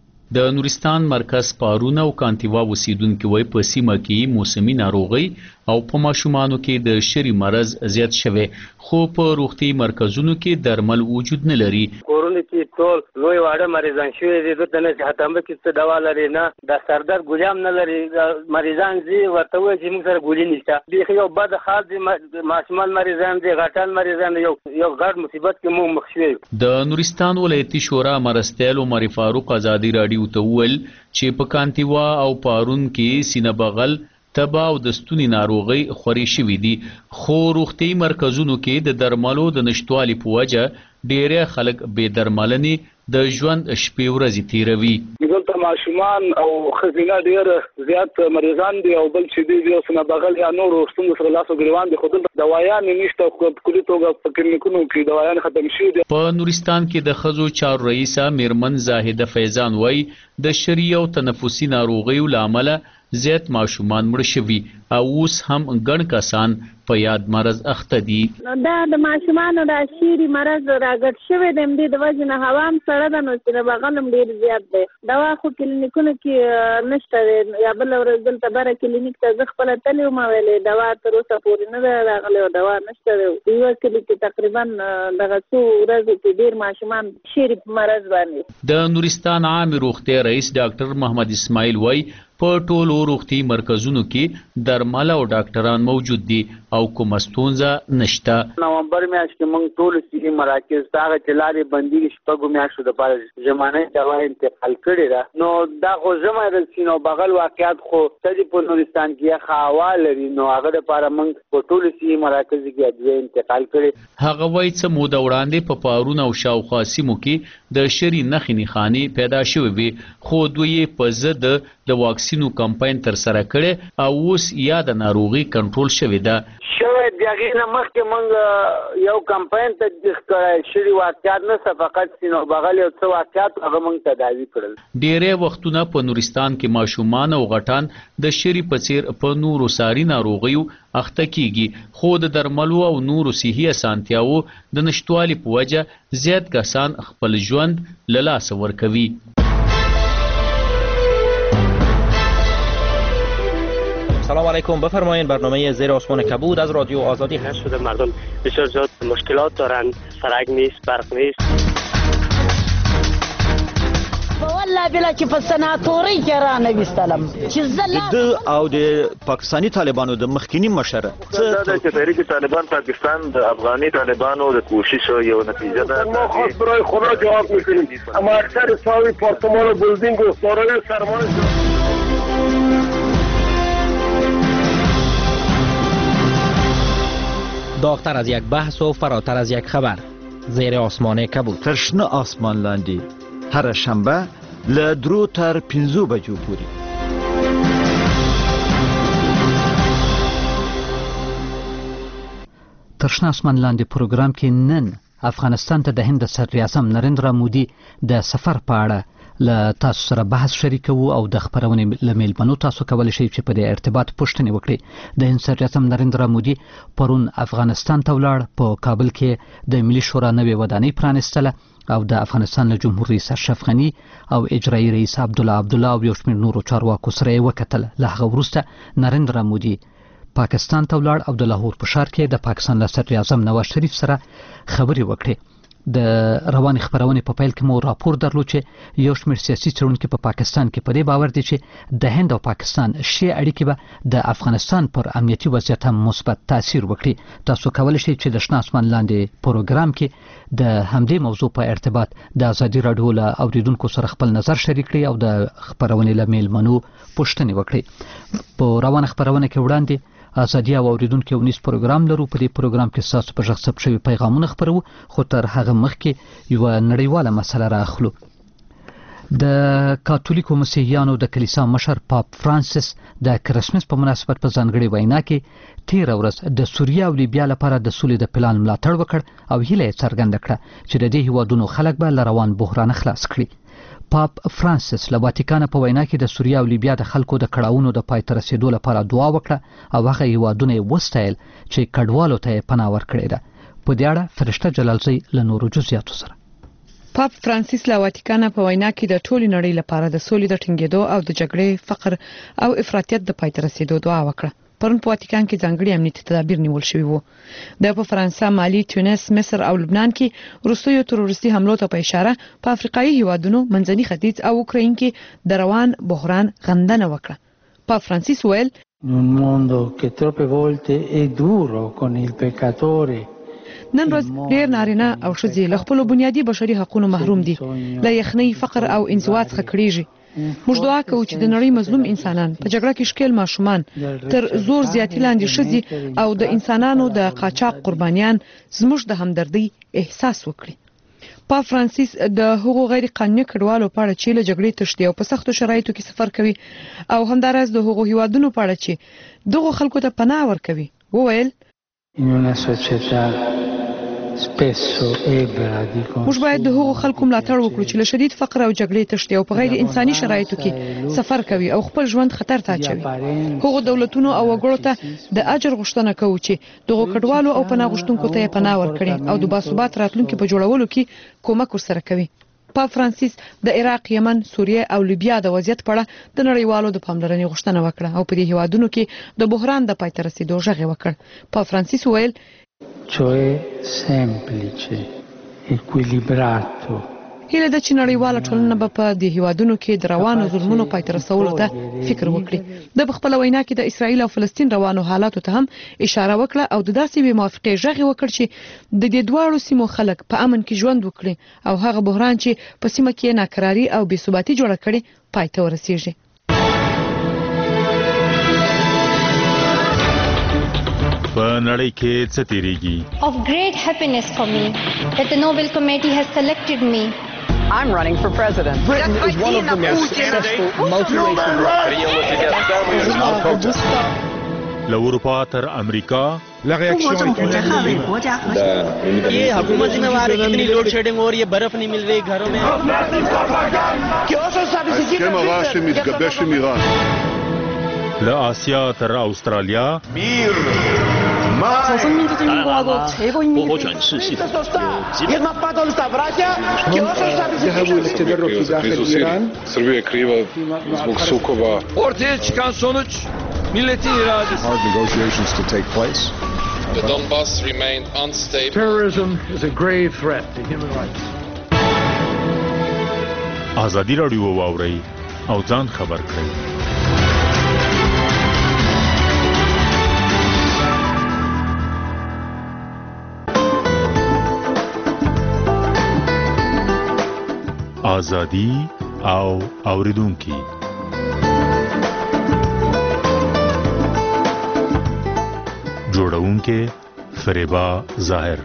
د نورستان مرکز پارون او کانتیوا اوسیدونکو وایي په سیمه کې موسمي ناروغي او په ماشومانو کې د شری مرض زیات شوی خو په روغتي مرکزونو کې درمل وجود نه لري. کورونه کې ټول لوی واړه مریضان شوي دي. دلته نه هتمبه کې څه دوا لري نه د سردرد ګولام نه لري. مریضان زی ورته وایي چې موږ سره ګولې نشته. بیخي یو بد حال دی. ماشومان مریضان دي، غټان مریضان یو غټ مصیبت کې موږ مخ شوي. د نورستان ولایتي شورا مرستیال عمر فاروق ازادي راډیو ته وویل چې په کانتیوا او پارون کې سینه بغل، تبا او د ستوني ناروغي خوري شوي دي خو روغتي مرکزونو کې د درملو د نشټوالي په وجه ډیره خلک بې درملنې د ژوند شپې ورځې تیروي. دلته ماشومان او ښځینه ډیر زیات مریضان دي او بل چې دي سینه بغل یا نورو ستونزو سره لاس او ګریوان دي خو دلته دوايان نشته. په کلي توګه په کلینیکونو کې دوايان ختم شوي دي. په نورستان کې د ښځو چارو رئیسه میرمن زاهده فیضان وایي د شری او تنفسي ناروغیو له امله زیات ماشومان مړه شوي او اوس هم ګڼ کسان په یاد مرض اخته دي. دا د ماشومانو د شری مرض راګډ شوی دی. د وجه نه هوا هم سړه ده نو چې بغل هم ډېر زیات دی. دوا خو کلینیکونو کې نشته دی. یا بل ورځ دلته بره کلینیک ته زه خپله تللی وم ویلې دوا تر اوسه پورې نه ده راغلی او دوا نشته دی. یوه کلي کې تقریبا دغه څو ورځو کې ډېر ماشومان شری مرض باندې. د نورستان عامې روغتیا رئیس ډاکټر محمد اسماعیل وایي په ټولو روغتي مرکزونو کې درمل او ډاکټران موجود دي او کومه ستونزه نشته. نومبر میاشت کې موږ ټول صحي مراکز هغه چې لارې بندي شپږو میاشتو دپاره ژمنۍ دوا انتقال کړې ده. نو دا خو ژمی رسي نو بغل واقعیت خو څه دي په نورستان کې یخه هوا لري نو هغه دپاره موږ په ټولو صحي مراکزو کې ادویه انتقال کړې. هغه وایي څه موده وړاندې په پارون او شاوخوا سیمو کې د شری نښې نښانې پیدا شوې وې خو دوی په ضد د واکسین واکسینو کمپاین تر سره کړي او اوس یا د ناروغي کنټرول شوې ده. شوی دغه نه مخکې موږ یو کمپاین تطبیق کړی شری واقعیت نه فقط سینو بغل یو څه واقعیت هغه موږ تداوی کړل. ډېرې وختونه په نورستان کې ماشومان او غټان د شری په څیر په نورو ساري ناروغیو اخته کیږي، خو د درملو او نورو صحي اسانتیاوو د نشټوالي په وجه زیات کسان خپل ژوند له لاسه ورکوي. سلام علیکم، بفرمایید. برنامه زیر آسمان کبود از رادیو آزادی هست. شده مردم بسیار زیاد مشکلات دارن، سرک نیست، برق نیست. والله بلا چې په سناتوري کې را نویستلم چې د او د پاکستانی طالبانو د مخکینی مشر څه د تحریک طالبان پاکستان د افغاني طالبانو د کوشش یو نتیجه ده. ما خاص برای خدا جواب میکنیم، اما اکثر ساوی پارتمان و بلدینگ و دارای سرمایه داغتر از یک بحث و فراتر از یک خبر. زیر آسمان کبود. ترشنه آسمان لاندی هر شنبه له 3 تر 5 بجو پورې. ترشنه آسمان لاندې پروګرام کې نن افغانستان ته د هند صدر اعظم نریندرا مودي د سفر په اړه له تاسو سره بحث شریکو او د خبرونې له میلمنو تاسو کولی شئ چې په دې ارتباط پوښتنې وکړئ. د هند صدر اعظم نریندرا مودي پرون افغانستان ته ولاړ. په کابل کې د ملي شورا نوې ودانۍ پرانیستله او د افغانستان له جمهور رئیس اشرف غني او اجرایي رئیس عبدالله او یو شمېر نورو چارواکو سره یې وکتل. له هغه وروسته نریندرا مودي پاکستان ته ولاړ او د لاهور په ښار کې د پاکستان له صدر اعظم نواز شریف سره خبرې وکړې. د روانې خبرونې په پیل کې مو راپور درلود چې یو شمېر سیاسي څېړونکي په پاکستان کې په دې باور دي چې د هند او پاکستان ښې اړیکې به د افغانستان پر امنیتي وضعیت هم مثبت تاثیر وکړي. تاسو کولی شئ چې د شنه آسمان لاندې پروګرام کې د همدې موضوع په ارتباط د ازادي راډیو له اوریدونکو سره خپل نظر شریک کړئ او د خبرونې له میلمنو پوښتنې وکړئ. په روانه خبرونه کې وړاندې ازادي او اوریدونکو یو نس پروګرام لرو. په دې پروګرام کې تاسو په غږ ثبت شوي پیغامونه خپرو، خو تر هغه مخکې یو نړیواله مسله راخلو. د کاتولیکو مسیحیانو د کلیسا مشر پاپ فرانسیس د کرسمس په مناسبت په ځانګړې وینا کې تیر ورځ د سوریه او لیبیا لپاره د سولې د پلان ملاتړ وکړ او هیله یې څرګنده کړه چې د دې هیوادونو خلک به له روان بحران خلاص کړي. پاپ فرانسیس له واتیکان په وینا کې د سوریه او لیبیا د خلکو د کړاوونو د پای ته رسیدو لپاره دعا وکړه او هغه هیوادونه یې وستایل چې کډوالو ته پناه ورکړې ده. په دې اړه فرشته جلالزی له نورو جزئیاتو سره. پاپ فرانسیس له واتیکان په وینا کې د ټولې نړۍ لپاره د سولې د ټینګېدو او د جګړې، فقر او افراطیت د پای ته رسیدو دعا وکړه. پرون په واتیکان کې ځانګړي امنیتي تدابیر نیول شوي وو. د په فرانسه، مالی، تونس، مصر او لبنان کې روسیو تروریستي حملو ته په اشاره په افریقایي هیوادونو، منځني ختیځ او اوکراین کې د روان بحران غندنه وکړه. پاپ فرانسیس ویل un mondo che troppe volte è duro con il peccatore. نن ورځ ډېر نارینه او ښځې له خپلو بنیادي بشري حقوقو محروم دي، له یخنۍ، فقر او انزوا څخه کړېږي. موږ دعا کوو چې د نړۍ مظلوم انسانان، په جګړه کې ښکېل ماشومان، تر زور زیاتی لاندې ښځې او د انسانانو د قاچاق قربانیان زموږ د همدردۍ احساس وکړي. پاپ فرانسیس د هغو غیر قانوني کډوالو په اړه چې له جګړې تښتي او په سختو شرایطو کې سفر کوي او همداراز د هغو هیوادونو په اړه چې دغو خلکو ته پناه ورکوي وویل موږ باید د هغو خلکو ملاتړ وکړو چې له شدید فقر او جګړې تښتي او په غیر انساني شرایطو کې سفر کوي او خپل ژوند خطر ته اچوي. هغو دولتونو او وګړو ته د اجر غوښتنه کوو چې دغو کډوالو او پناه غوښتونکو ته پناه ورکړي او د باثبات راتلونکي په جوړولو کې کومک ورسره کوي. پاپ فرانسیس د عراق، یمن، سوریه او لیبیا د وضعیت په اړه د نړیوالو د پاملرنې غوښتنه وکړه او په دې هیوادونو کې د بحران د پای ته رسیدو غږ وکړ. پاپ فرانسیس ویل cioè semplice, equilibrato. هیله ده چې نړیواله ټولنه به په دې هیوادونو کې د روانو ظلمونو پای ته رسولو ته فکر وکړي. د خپل وینا کې د اسرایل او فلسطین روانو حالاتو ته هم اشاره وکړه او د داسې بې موافقې غږ وکړ چې د دې دواړو سیمو خلک په امن کې ژوند وکړي او هغه بحران چې په سیمه کې ناکراری او بې ثباتي جوړه کړي پای ته ورسیږي. په نړۍ کې څه تیریږي؟ Of great happiness for me that the Nobel Committee has selected me I'm running for president. Britain is one of the most successful multiracial لأوروبا تر أمریکا ये हुकूमत जिम्मेवार है कितनी load shedding हो रही है बर्फ नहीं मिल रही घरों में ההסכם הרע שמתגבש עם איראן لآسيا تر أستراليا 小生命最近过过최고 인민이 ذهبوا للتدرب في داخل إيران Srbija kriva zbog sukoba. Ortaya çıkan sonuç milletin iradesi. Hard negotiations to take place. The Donbass remained unstable. Terrorism is a grave threat to human rights. آزادی راډیو واورئ او ځان خبر کړئ. آزادی او اوریدونکي جوړونکي فریبا ظاهر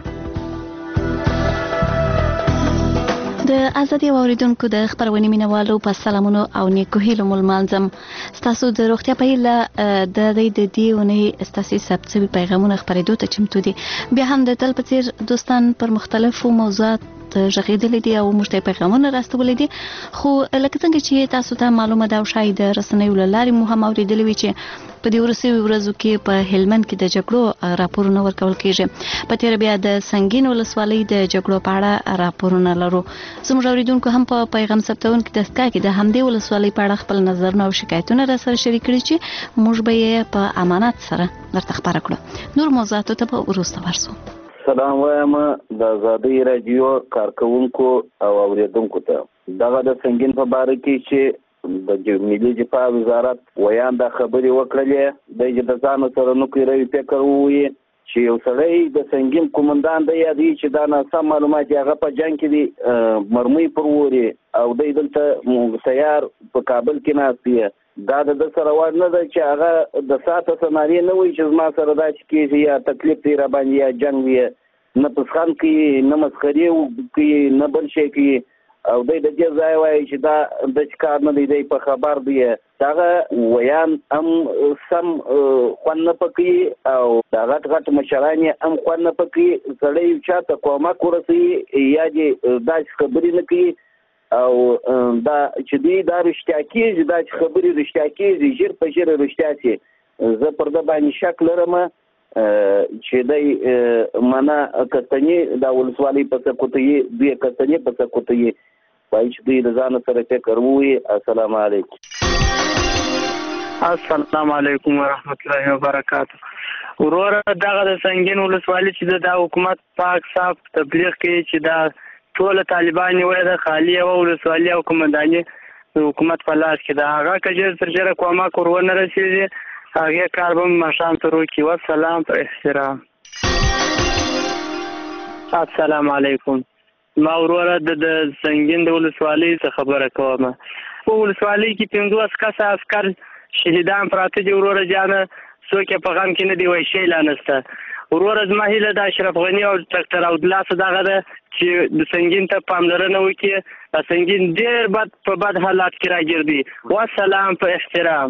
د ازادي اوریدونکو د خبرونې مینوالو په سلامونو او نیکو هیلو مول مانځم تاسو د روغتیا په هیله د دې ونې استاسي سبڅوي پیغامونه خبرېدو ته چمتو دي بیا هم د تل په څیر دوستان پر مختلفو موضوعات ژغېدلې دي او موږ ته پیغامونه راستولې دي خو لکه څنګه چې تاسو ته معلومه ده او شاید رسنیو له لارې مو هم اورېدلې وي چې په دې وروستیو ورځو کې په هلمند کې د جګړو راپورونه ورکول کېږي په تېره بیا د سنګین ولسوالۍ د جګړو په اړه راپورونه لرو زموږ اورېدونکو هم په پیغام ثبتونکي دستګاه کې د همدې ولسوالۍ په اړه خپل نظرونه او شکایتونه راسره شریک کړي چې موږ به یې په امانت سره درته خبره کړو نور موضوعاتو ته به وروسته ورسو سلام وایم د ازادي رادیو کارکونکو او اوریدونکو ته دغه د سنگین په باره کې چې د ملي دفاع وزارت ویان د خبرې وکړلې د ځان سره نو کوي فکر وي چې یو سړی د سنگین قومندان دی یادي چې دا ناسم معلومات هغه په جنگ کې دي مرمۍ پر ووري او د دلته سیار په کابل کې ناستي دا د سره وړ نه ده چې هغه د ساته سناري نه وي چې ما سره دا چې یا تکلیف دی را باندې یا جنگ وي نه پسخان کې نه مسخري کې نه بل شي کې او د دې ځای وایي چې دا د کار نه دی په خبر دی هغه ویان هم سم خوانه پکې او دا غټ مشران هم خوانه پکې سړی چاته کومه کورسي یا دې دا خبرې نه کوي او دا چې دی دا رښتیا کېږي دا خبرې رښتیا کېږي ژر په ژر رښتیا شي زه پر دا باندې شک لرم چې دی معنا کتنې دا ولسوالۍ په سکوتې دوی کتنې په سکوتې پای چې دوی د ځان سره فکر وي السلام علیکم السلام علیکم ورحمت الله وبرکاته وروره دغه د سنگین ولسوالۍ چې د حکومت پاک صاف تبلیغ کوي چې دا ټول طالبان وای د خالی او ولسوالۍ او قومنداني حکومت په لاس کې دا هغه کجر سره کومه کورونه رسیدي هغه کار به مشان تر کی و سلام پر احترام السلام علیکم ما وروره د سنگین د ولسوالۍ څخه خبره کوم په ولسوالۍ کې 15 کس عسكر شهیدان پراته دي وروره جانه څوک په غم کې نه دی وای شي لانسته وروره زما هیله د اشرف غنی او ډاکټر عبدالله صدقه ده چې د سنگین ته پاملرنه وکړي سنگین ډېر په بد حالات کې راګرځي والسلام په احترام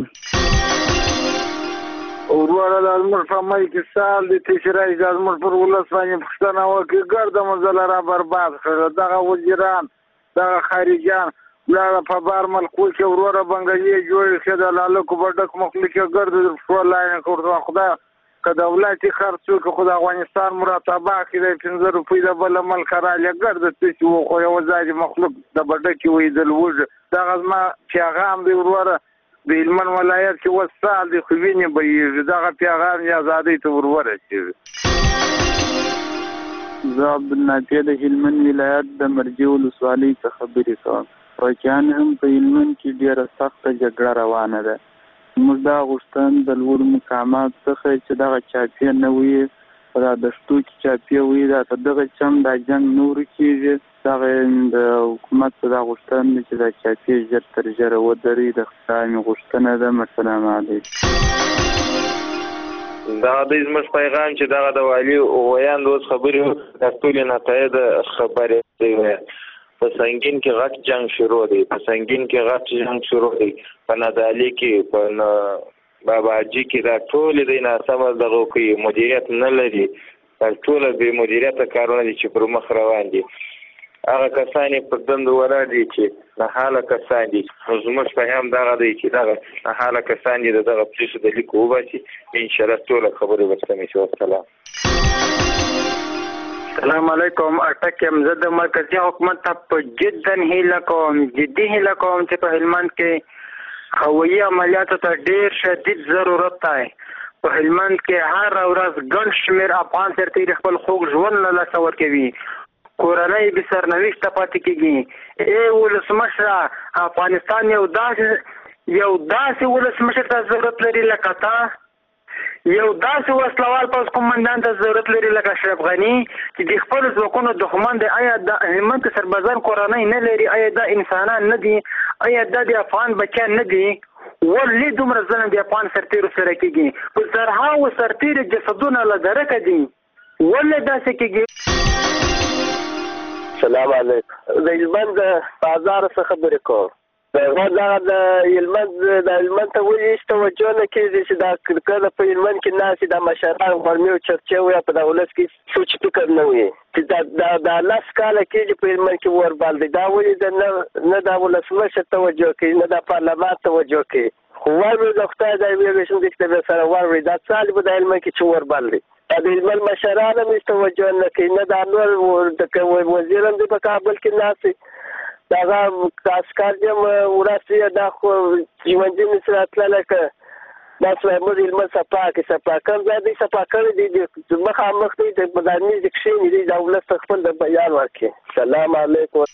وروره د زموږ په مای کې سال د تشریح د زموږ پر ولس باندې پښتنه وکړي ګرد مزل را برباد کړ دغه وزیران دغه خارجيان لاله په بار ملکو چې وروره بنگلي جوړ کړي د لاله کو بډک مخلوق ګرد په لاین کوړه خدا که دولتي خرڅو که خدای افغانستان مراتبه کړي 15 روپۍ د بل ملک را لګرد چې خو یو ځای مخلوق د بډکی وې د لوج دا غزما پیغام دی وروره د هلمند ولایت کې وسال دی خو ویني به دغه پیغام یا آزادۍ ته وروره شي زه عبدالنافع د هلمند ولایت د مرجع ولسوالۍ څخه خبرې کوم واقعاً هم په هلمند کې ډېره سخته جګړه روانه ده موږ دا غوښتن د لوړ مقامات څخه چې دغه چاپیه نه وي په دا دشتو کې چاپیه وي دا دغه چم دا جنګ نور کېږي دغه د حکومت په دا غوښتن چې دا چاپیه ژر تر ژره ودري د خدای غوښتنه ده السلام علیکم دا د زموږ پیغام چې دغه د والی ویان اوس خبرې د ټولې نتایج خبرې دی په سنگین کې غټ جنگ شروع دی، په نادالي کې، په بابا حاجي کې، دا ټول د ناسمه دغه کوي مدیریت نه لري، ټول به مدیریت کارونه دي چې پر مخ روان دي. هغه کسان په دند ولاړ دي چې نه حاله کسان دي. نو زموږ په هم دغه دی چې دغه نه حاله کسان دي دغه پولیسو د لیک وباسي. ان شاء الله ټول خبرې ورسمې شي. والسلام. السلام علیکم. اټکم زه د مرکزی حکومت ته په جدي هیله کوم چې په هلمند کې هوایي عملیاتو ته ډیر شدید ضرورت دی. په هلمند کې هر ورځ ګڼ شمېر افغان سرتیري خپل خوږ ژوند له لاسه ورکوي، کورنۍ بې سرنوشته پاتې کېږي. ای ولسمشره، افغانستان یو داسې ولسمشر ته ضرورت لري لکه تا، یو داسې وسلوال پوځ قومندان ته ضرورت لري لکه اشرف غني چې د خپلو ځواکونو دښمن دی. آیا د هلمند کې سربازان کورنۍ نه لري؟ آیا دا انسانان نه دي؟ آیا دا د افغان بچیان نه دي؟ ولې دومره ظلم د افغان سرتیرو سره کېږي؟ په زرهاوو سرتیري جسدونه له درکه دي، ولې داسې کېږي؟ السلام علیکم. د هلمند بازار څخه خبرې کوم. دا د هلمند ته ولې توجه نه کېږي چې دا کله په هلمند کې ناستې دا مشران غرمې او چرچې وي، په دا ولس کې سوچ فکر نه وي چې دا 10 کاله کېږي په هلمند کې ور بال دی. دا ولې نه دا ولسمشر توجه کوي، نه دا پارلمان توجه کوي. خو ورور د خدای د ویشن د سره ورور دا څال په هلمند کې چې ور بال دی. دا د هلمند مشران هم توجه نه کوي، نه دا نور د وزیر هم په کابل کې ناستې دغه عسکر یم وراسي دا خو ژوندي سره تللی که دا سلیمان هلمند صفا کم ځای دی، صفا کړی دی، مخامخ دی، د مدارني د کښېني دی، دا ولس ته خپل د بیان ورکړي. سلام علیکم.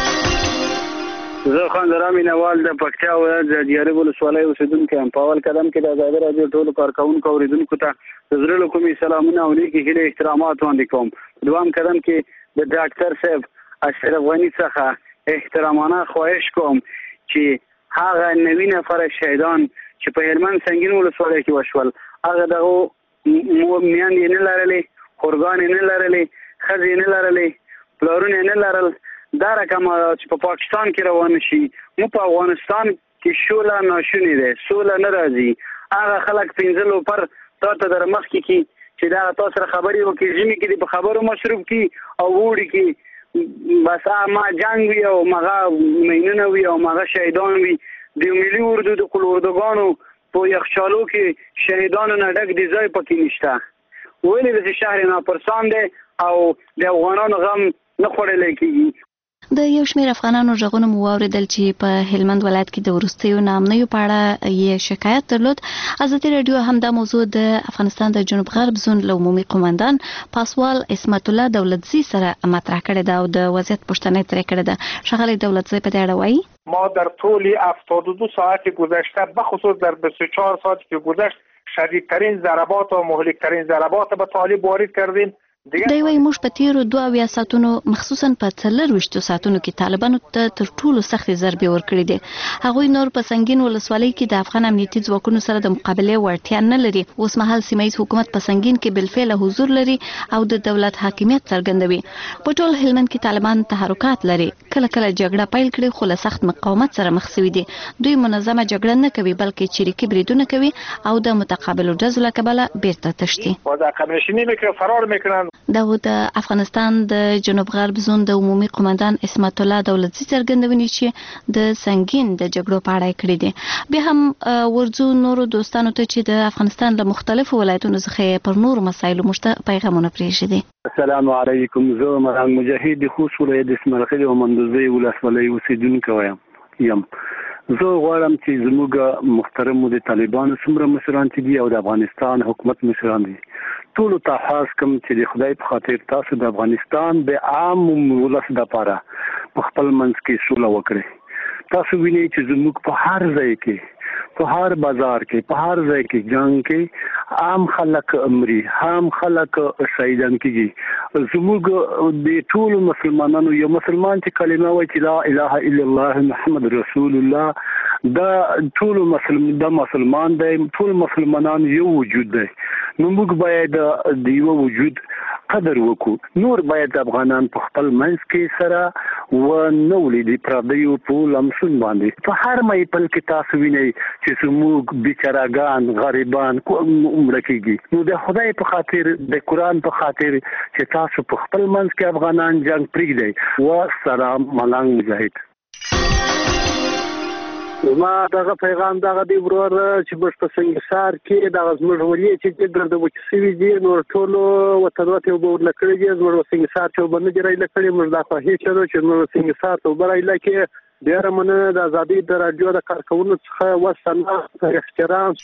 زه خان زرا مینوال د پکتیا ولایت د دیارب ولسوالۍ اوسېدونکی یم. په اول قدم کې د ازادي راډیو ټولو کارکوونکو اورېدونکو ته د زړه له کومې سلامونه او نیکې هیلې احترامات وړاندې کوم. په دویم قدم کې د ډاکټر صاحب اشرف غني څخه احترامانه خواهش کوم چې هغه 90 نفر شهیدان چې په هلمند سنگین ولسوالۍ کې وشول، هغه دغه میندې نه لرلې، خورګانې نه لرلې، ښځې نه لرلې، پلارونه نه لرل. دا رقم چې په پاکستان کې روان شي، مو په افغانستان کې شوله ناشونې ده، سوله نه راځي. هغه خلک 15 پر تاته در مخکې کی چې دا تاسو سره خبرې وکړي، ژمي کې په خبرو مصروف کی او وړي کې بس ما جنگ وی او مغه مینونه وی او مغه شهیدان وی. د ملي اردو د خپل اردوګانو په یخچالو کې شهیدانو نه ډک دي، ځای پکې نشته. ولې د شهر ناپرسان دی او د افغانانو غم نه خوړل کېږي. د یو شمېر افغانانو غږونه مو واوریدل چې په هلمند ولایت کې د وروستیو ناامنیو په اړه یې شکایت درلود. ازادي راډیو هم دا موضوع د افغانستان د جنوب غرب زون له عمومي قومندان پاسوال اسمت الله دولتزی سره مطرح کړې ده او د وضعیت پوښتنه ترې کړې ده. ښاغلی دولتزی په دې اړه وایي: ما در طول 72 ساعت گذشته بخصوص در 24 ساعت که گذشت شدیدترین ضربات و مهلکترین ضربات به طالب وارد کردیم. دوی وايي موږ په تیرو 2 ساعتونو مخصوصا په 24 ساعتونو کې طالبانو ته تر ټولو سختې ضربې ورکړې دي. هغوی نور په سنگین ولسوالۍ کې د افغان امنیتي ځواکونو سره د مقابلې وړتیا نه لري. اوس مهال سیمه ییز حکومت په سنگین کې بالفعل حضور لري او د دولت حاکمیت څرګندوي. په ټول هلمند کې طالبان تحرکات لري، کله کله جګړه پیل کړي خو له سخت مقاومت سره مخ شوي دي. دوی منظمه جګړه نه کوي بلکې چریکي بریدونه کوي او د متقابل ډزو له کبله بیرته تښتي. دا د افغانستان د جنوب غرب زون د عمومي قومندان اسمت الله دولتزی څرګندونې چې د سنگین د جګړو په اړه کړې دي. بیا هم ورځو نورو دوستانو ته چې د افغانستان له مختلفو ولایتونو څخه پر نورو مسایلو مشته پیغامونه پرېږدي. السلام علیکم. زه مرحوم مجاهد خوش ولایت اسماعیل او مندوزي ولسوالۍ اوسیدونکی یم. زه غواړم چې زموږ محترم د طالبانو څومره مشران دي او د افغانستان حکومت مشران دي، ټول ته خاص کوم چې د خدای په خاطر تاسو د افغانستان د عام ولس لپاره په خپل منځ کې سوله وکړئ. تاسو وینئ چې زموږ په هر ځای کې، په هر بازار کې، په هر ځای کې جنگ کې عام خلک امري، عام خلک شهیدان کېږي. زموږ د ټول مسلمانانو یو مسلمان چې کلمه وایي چې لا اله الا الله محمد رسول الله، دا ټول مسلمان دی، ټول مسلمانان یو وجود دی. نو موږ باید د یو وجود قدر وکړو. نور باید افغانان په خپل منځ کې سره و نو لیدي پردیو په لمسون باندې په هر محفل کې تاسو وینئ چې زموږ بیچارهګان غریبان عمر کېږي. نو د خدای په خاطر د قرآن په خاطر چې تاسو په خپل منځ کې افغانان جنگ پرېږدئ. و سلام ملنګ مجاهد. ما دغه پیغام دغه دی ورور چې موږ په سنګسار کې دغه زموږ ولې چې ګرد وچ سوي دي نور ټولو وطنوات یو بور لکړي دي زموږ سنګسار ته باندې جوړای لکړي موږ دا خو هیڅ نه چې موږ سنګسار ته برای لکه ډیر مننه د ازادي د رادیو د کارکونکو څخه وسلام احترام.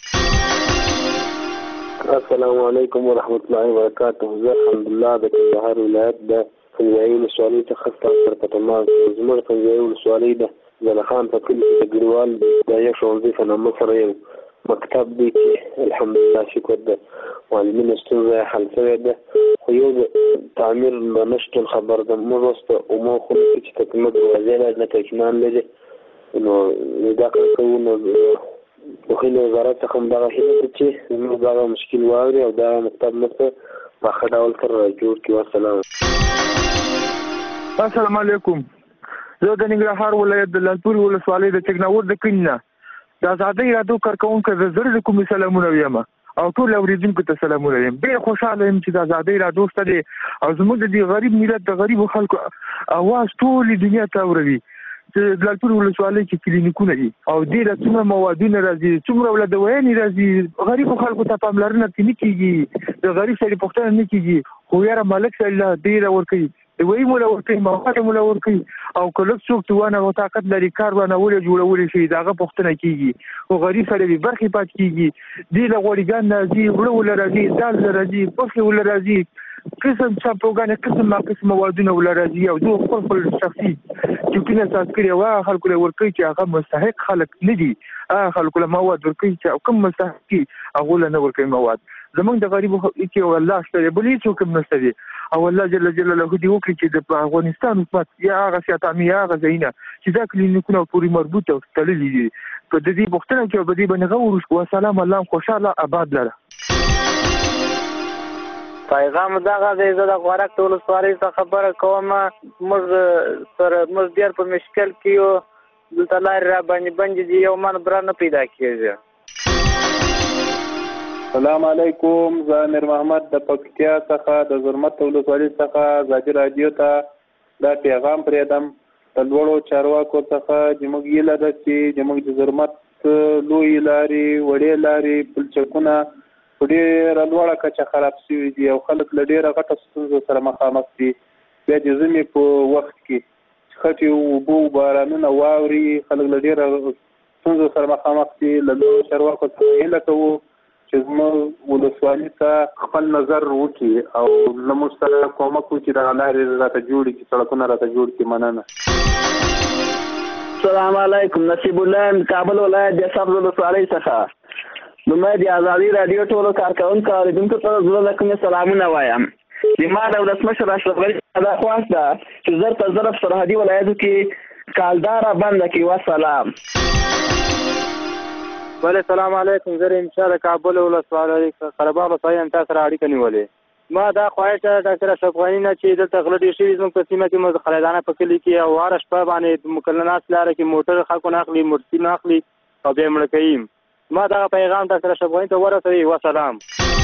السلام علیکم ورحمۃ اللہ وبرکاتہ. زه الحمدلله د کندهار ولایت د پنځایي ولسوالۍ څخه ستاسو په تمام زموږ پنځایي ولسوالۍ د زلخان په کلي کې د ګډوال د یو ښوونځي په نامه سره یو مکتب دی چې الحمدلله شکر د معلمینو ستونزه حل شوې ده. خو یو د تعمیر نشتون خبر ده. موږ اوس په عمومي خونو کې چې تکمه دروازې لري نه اطمینان لري نو دا کار کوو. نو د خلکو وزارت څخه هم دغه هیله ده چې زموږ دغه مشکل واوري او دا مکتب موږ په ښه ډول سره جوړ کړي. والسلام. السلام علیکم. زه د ننګرهار ولایت د لالپور ولسوالۍ د چکناور د کلي نه د ازادۍ راډیو کارکونکو د زړه کومې سلامونه وایم او ټول اوریدونکو ته سلامونه وایم. ډېر خوشاله یم چې د ازادۍ راډیو سره دی او زموږ د غریب ملت د غریبو خلکو اواز ټولې دنیا ته اوروي. چې د لالپور ولسوالۍ کې کلینیکونه دي او ډېر څومره موادونه راځي څومره ولادت ویني راځي غریبو خلکو ته پاملرنه نه کیږي. د غریب سړي پوښتنه نه کیږي. خو یاره ملک صلی ډېر ورکوي د وی مولا ورکوي مواد مولا ورکوي او کله څوک توانه او طاقت لري کار ونه ولې جوړول شي داغه پوښتنه کیږي. او غریب سره به برخي پات کیږي. دی له غوړیګان راځي وړو راځي دال راځي بوخي ول راځي قسم چاپوګانه قسم ما قسم موادونه ول راځي او دوه خپل شخصي چې کله تاسو کړی وا خلکو له ورکوي چې هغه مستحق خلک نه دي. خلکو له مواد ورکوي چې کوم مستحق دي هغه له نه ورکوي مواد. زمونږ د غریبو کې والله شته بلې څوک هم نشته دي او الله جل جلاله دې وکړي چې د افغانستان حکومت یا هغه سیاتامي هغه ځایونه چې دا کلینیکونه پوری مربوطه او تړلي دي په دې بوختنه کې به دې باندې غوړو. والسلام الله خوشاله آباد لره. پیغام دغه د غوړک ټول سواري څخه خبره کوم. موږ ډیر په مشکل کې یو دلته لار را باندې دي یو من برانه پیدا کیږي. السلام علیکم. زه امیر محمد د پکتیا څخه د زرمت ولسوالۍ څخه ازادي راډیو ته دا پیغام پرېږدم. د لوړو چارواکو څخه زموږ هیله ده چې زموږ د زرمت لویې لارې وړې لارې پلچکونه په ډېره لوړه کچه خراب شوي دي او خلک له ډېره غټه ستونزو سره مخامخ دي. بیا د ژمي په وخت کې خټې اوبه بارانونه واوري خلک له ډېره ستونزو سره مخامخ دي. له لوړو چارواکو څخه هیله کوو چې زموږ ولسوالۍ ته خپل نظر وکړي او زموږ سره کومک وکړي دغه لارې راته جوړې کړي سړکونه راته جوړ کړي. مننه. السلام علیکم. نصیب الله کابل ولایت د سبز ولسوالۍ څخه نو مې د ازادي راډیو ټولو کارکونکو اوریدونکو ته زړه له کومې سلامونه وایم. د ما د ولسمشر اشرف غني دا خواست ده چې زر په زر سرحدي ولایتو کې کالدار بند کړي. والسلام. بله سلام علیکم. زه ان شاء الله کابل ولسوالۍ قرهباغ ولسوالۍ هم تاسو سره اړیکه نیولې. ما دا خواهش ده ډاکټر اشرف غني نه چې دلته غله ډېر شوي زموږ په سیمه کې موږ خلدانه په کلي کې او هره شپه باندې مکلنات لاره کې موټر خلکو نه اخلي موټرسایکل نه اخلي او بیا مړه کوي. ما دغه پیغام ډاکټر اشرف غني ته ورسوي. والسلام.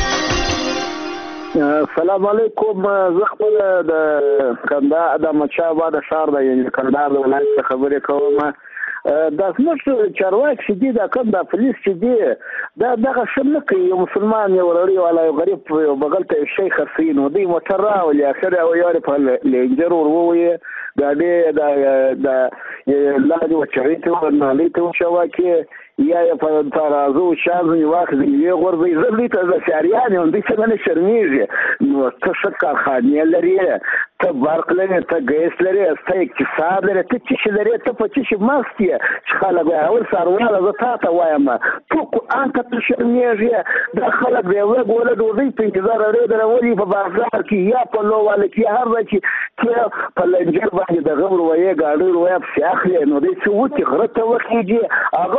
السلام علیکم. زه خپل د کندهار د احمدشاه بابا ښار د یعنې کندهار د ولایت څخه خبرې کوم. دا زموږ چارواکي چې دي دا کوم د پولیس چې دي دا دغه ښه نه کوي. یو مسلمان یو وړوی والا یو غریب یو بغل ته یو شی خرڅوي نو دوی موټر راولي اخر یو یارې په لینجر ور ووایي ګاډۍ د لاندې وچوي ته ورنالۍ ته وچوکې یا یې په ترازو شازنې واخلي یې غورځوي. زه دوی ته د شاریان یم دوی څنګه نه شرمېږي. نو ته ښه کارخانې لرې ته برق لرې ته ګیس لرې ته اقتصاد لرې ته څه شي لرې ته په څه شي مست یې چې خلک وایي اول سارواله زه تا ته وایم تو قرآن ته ته شرمېږې. دا خلک د یوه ګوله ډوډۍ په انتظار اړې درولي په بازار کې یا په لوواله کې هر ځای چې په لنجر باندې د غم روایې ګاډۍ روایه پسې اخلي نو دوی څه وکړي غره ته وخېږي هغه هم در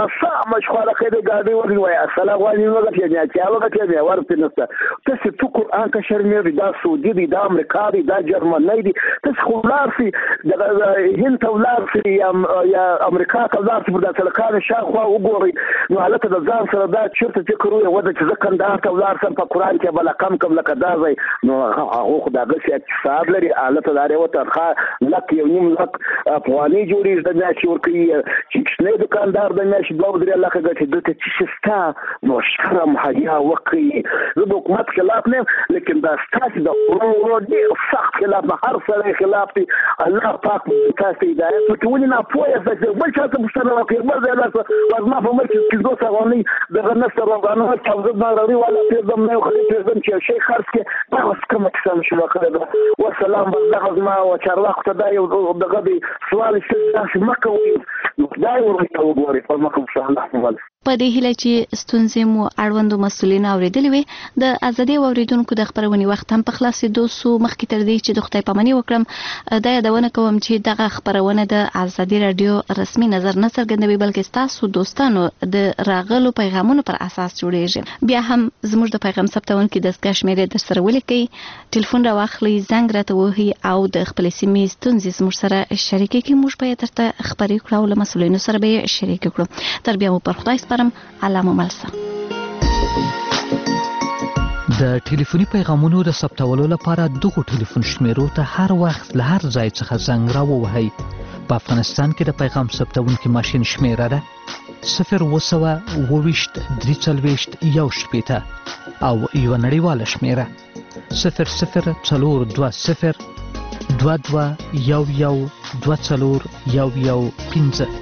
سامه خو خیر ګاډي وري وای السلام علیکم وګت یا چې وګت یا ورته نسته تاسو تو قرآن کا شرمې دا سعودي دي دا امریکا دي دا جرمني دي تاسو خلار سي د هند تولار سي یا امریکا کولار سي د تلکان شاخوا وګوري نو حالت د ځان سره دا چرته فکر وي ودا چې ځکه دا تولار سم په قرآن کې بل کم کم لکه دا ځای نو هغه خدای غسي اقتصاد لري حالت داري وته ښه لک یو نیم لک افغاني جوړیږي د میاشي ورکي چې نه دکاندار د میاشي 2-3 لک ګټي دته چې ستا نو شرم حیا وکي زه د حکومت خلاف نه لیکن دا ستاسو د ورو دي سخت خلاف هر سره خلاف دي الله پاک تاسو هدایت وکړي نه پوهه چې بل څه ته مشترک وکړي بل ځای لا ما په مرکز کې دوه ثواني د غنستر روانه چې د نړۍ ولا پیغام نه خو پیغام چې شي خرڅ کې دا اوس کوم څه مشوره کړو والسلام بالله ما او چرواخ ته دا یو دغه دی سوال چې مکه وي دا ورته وګوري په مکه ان شاء الله په دې هیله چې ستونزې مو اړوندو مسولین اوریدلې وي د ازادي اوریدونکو د خبرونې وخت هم په خلاصېدو سو مخکې تر دې چې د خدای پامنۍ وکړم دا یادونه کوم چې دغه خبرونه د ازادي رادیو رسمي نظر نه څرګندوي بلکې تاسو دوستانو د راغلو پیغامونو پر اساس جوړیږي بیا هم زموږ د پیغام ثبتونکو د دستګاه شمیرې در سره ولیکئ ټلیفون راواخلئ زنګ راته وهئ او د خپلې سیمې ستونزې زموږ سره شریکې کړئ موږ به یې درته خبرې کړو او له مسولینو سره به یې شریک کړو تر بیا مو پر خدای علامه ملسه د ټلیفوني پیغامونو د ثبتولو لپاره دغه ټلیفون شمیرو ته هر وخت له هر ځای څخه زنګ راووهئ په افغانستان کې د پیغام ثبتونکي ماشین شمیره ده 020 340 1 او یو نړیواله شمیره 0020 22 11 24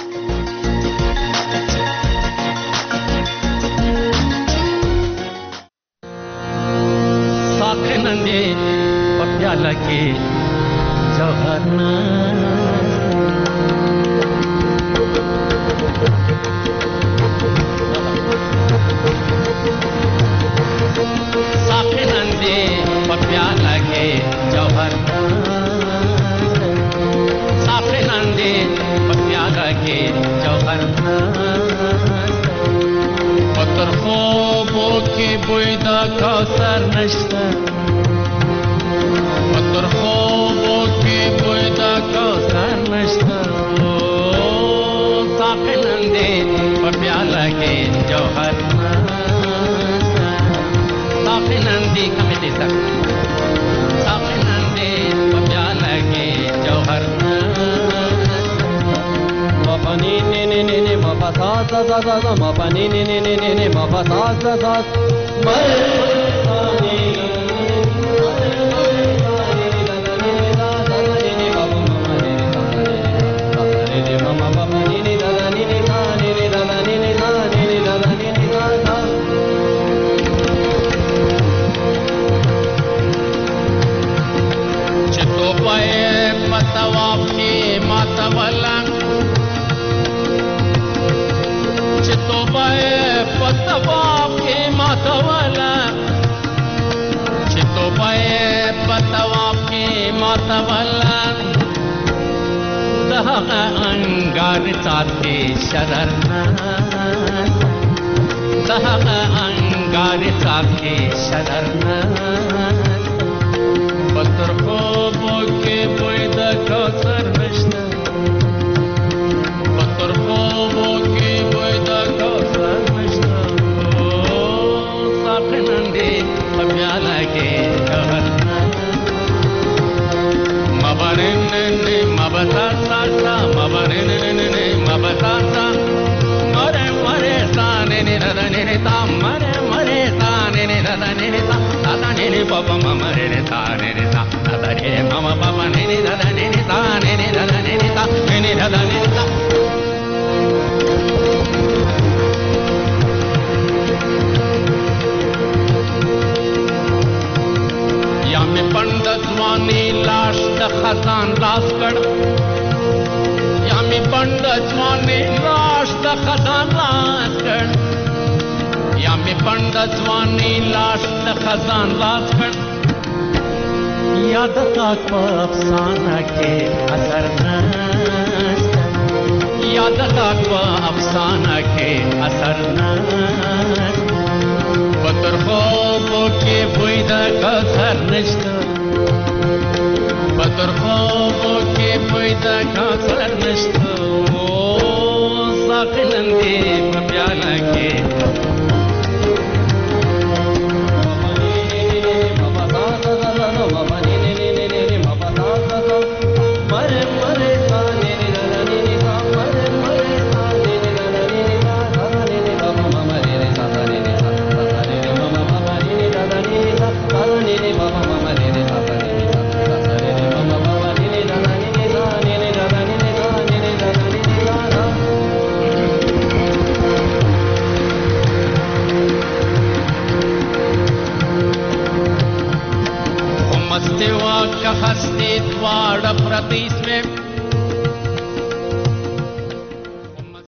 लगे जवाना साखे नंदे पप्या लगे जवाना साखे नंदे पप्या लगे जवाना पत्थर ख्वाबों की बुइदा कौसर नश्ता पत्थर ख्वाबों की बुइदा कौसर नश्ता साक़े नंदे पप्या लगे जौहर साक़े नंदी कमिटी तक साक़े नंदे पप्या लगे जौहर मपनी ने मपसा सा सा सा मपनी ने मपसा सा सा मपनी अंगार साथे शररना अंगार साथे शररना पत्थर ख्वाबों के बुइदा कौसर नश्ता पत्थर ख्वाबों के बुइदा कौसर नश्ता साक़े नंदे पप्या लगे जौहरना मबरने मबता सा मबरने मबता सा मरे मरे साने ने रदने ने ता मरे मरे साने ने रदने ने ता दादा ने बाबा मरे ने साने ने ता दादा ने मामा बाबा ने रदने ने साने ने रदने ने ता ने रदने ने ता या में पंडित वानी लाश द खजान लाश कड़ या में पंडित वानी लाश द खजान लाश कड़ या में पंडित वानी लाश द खजान लाश कड़ याद का अफसाना के असर न याद ताकवा अफसाना के असर न पतर خوبو के बुइदा कथर नष्ट पतर خوبو के बुइदा कथर नष्ट ओ साखनंदी प्याला के हस्ते द्वार प्रति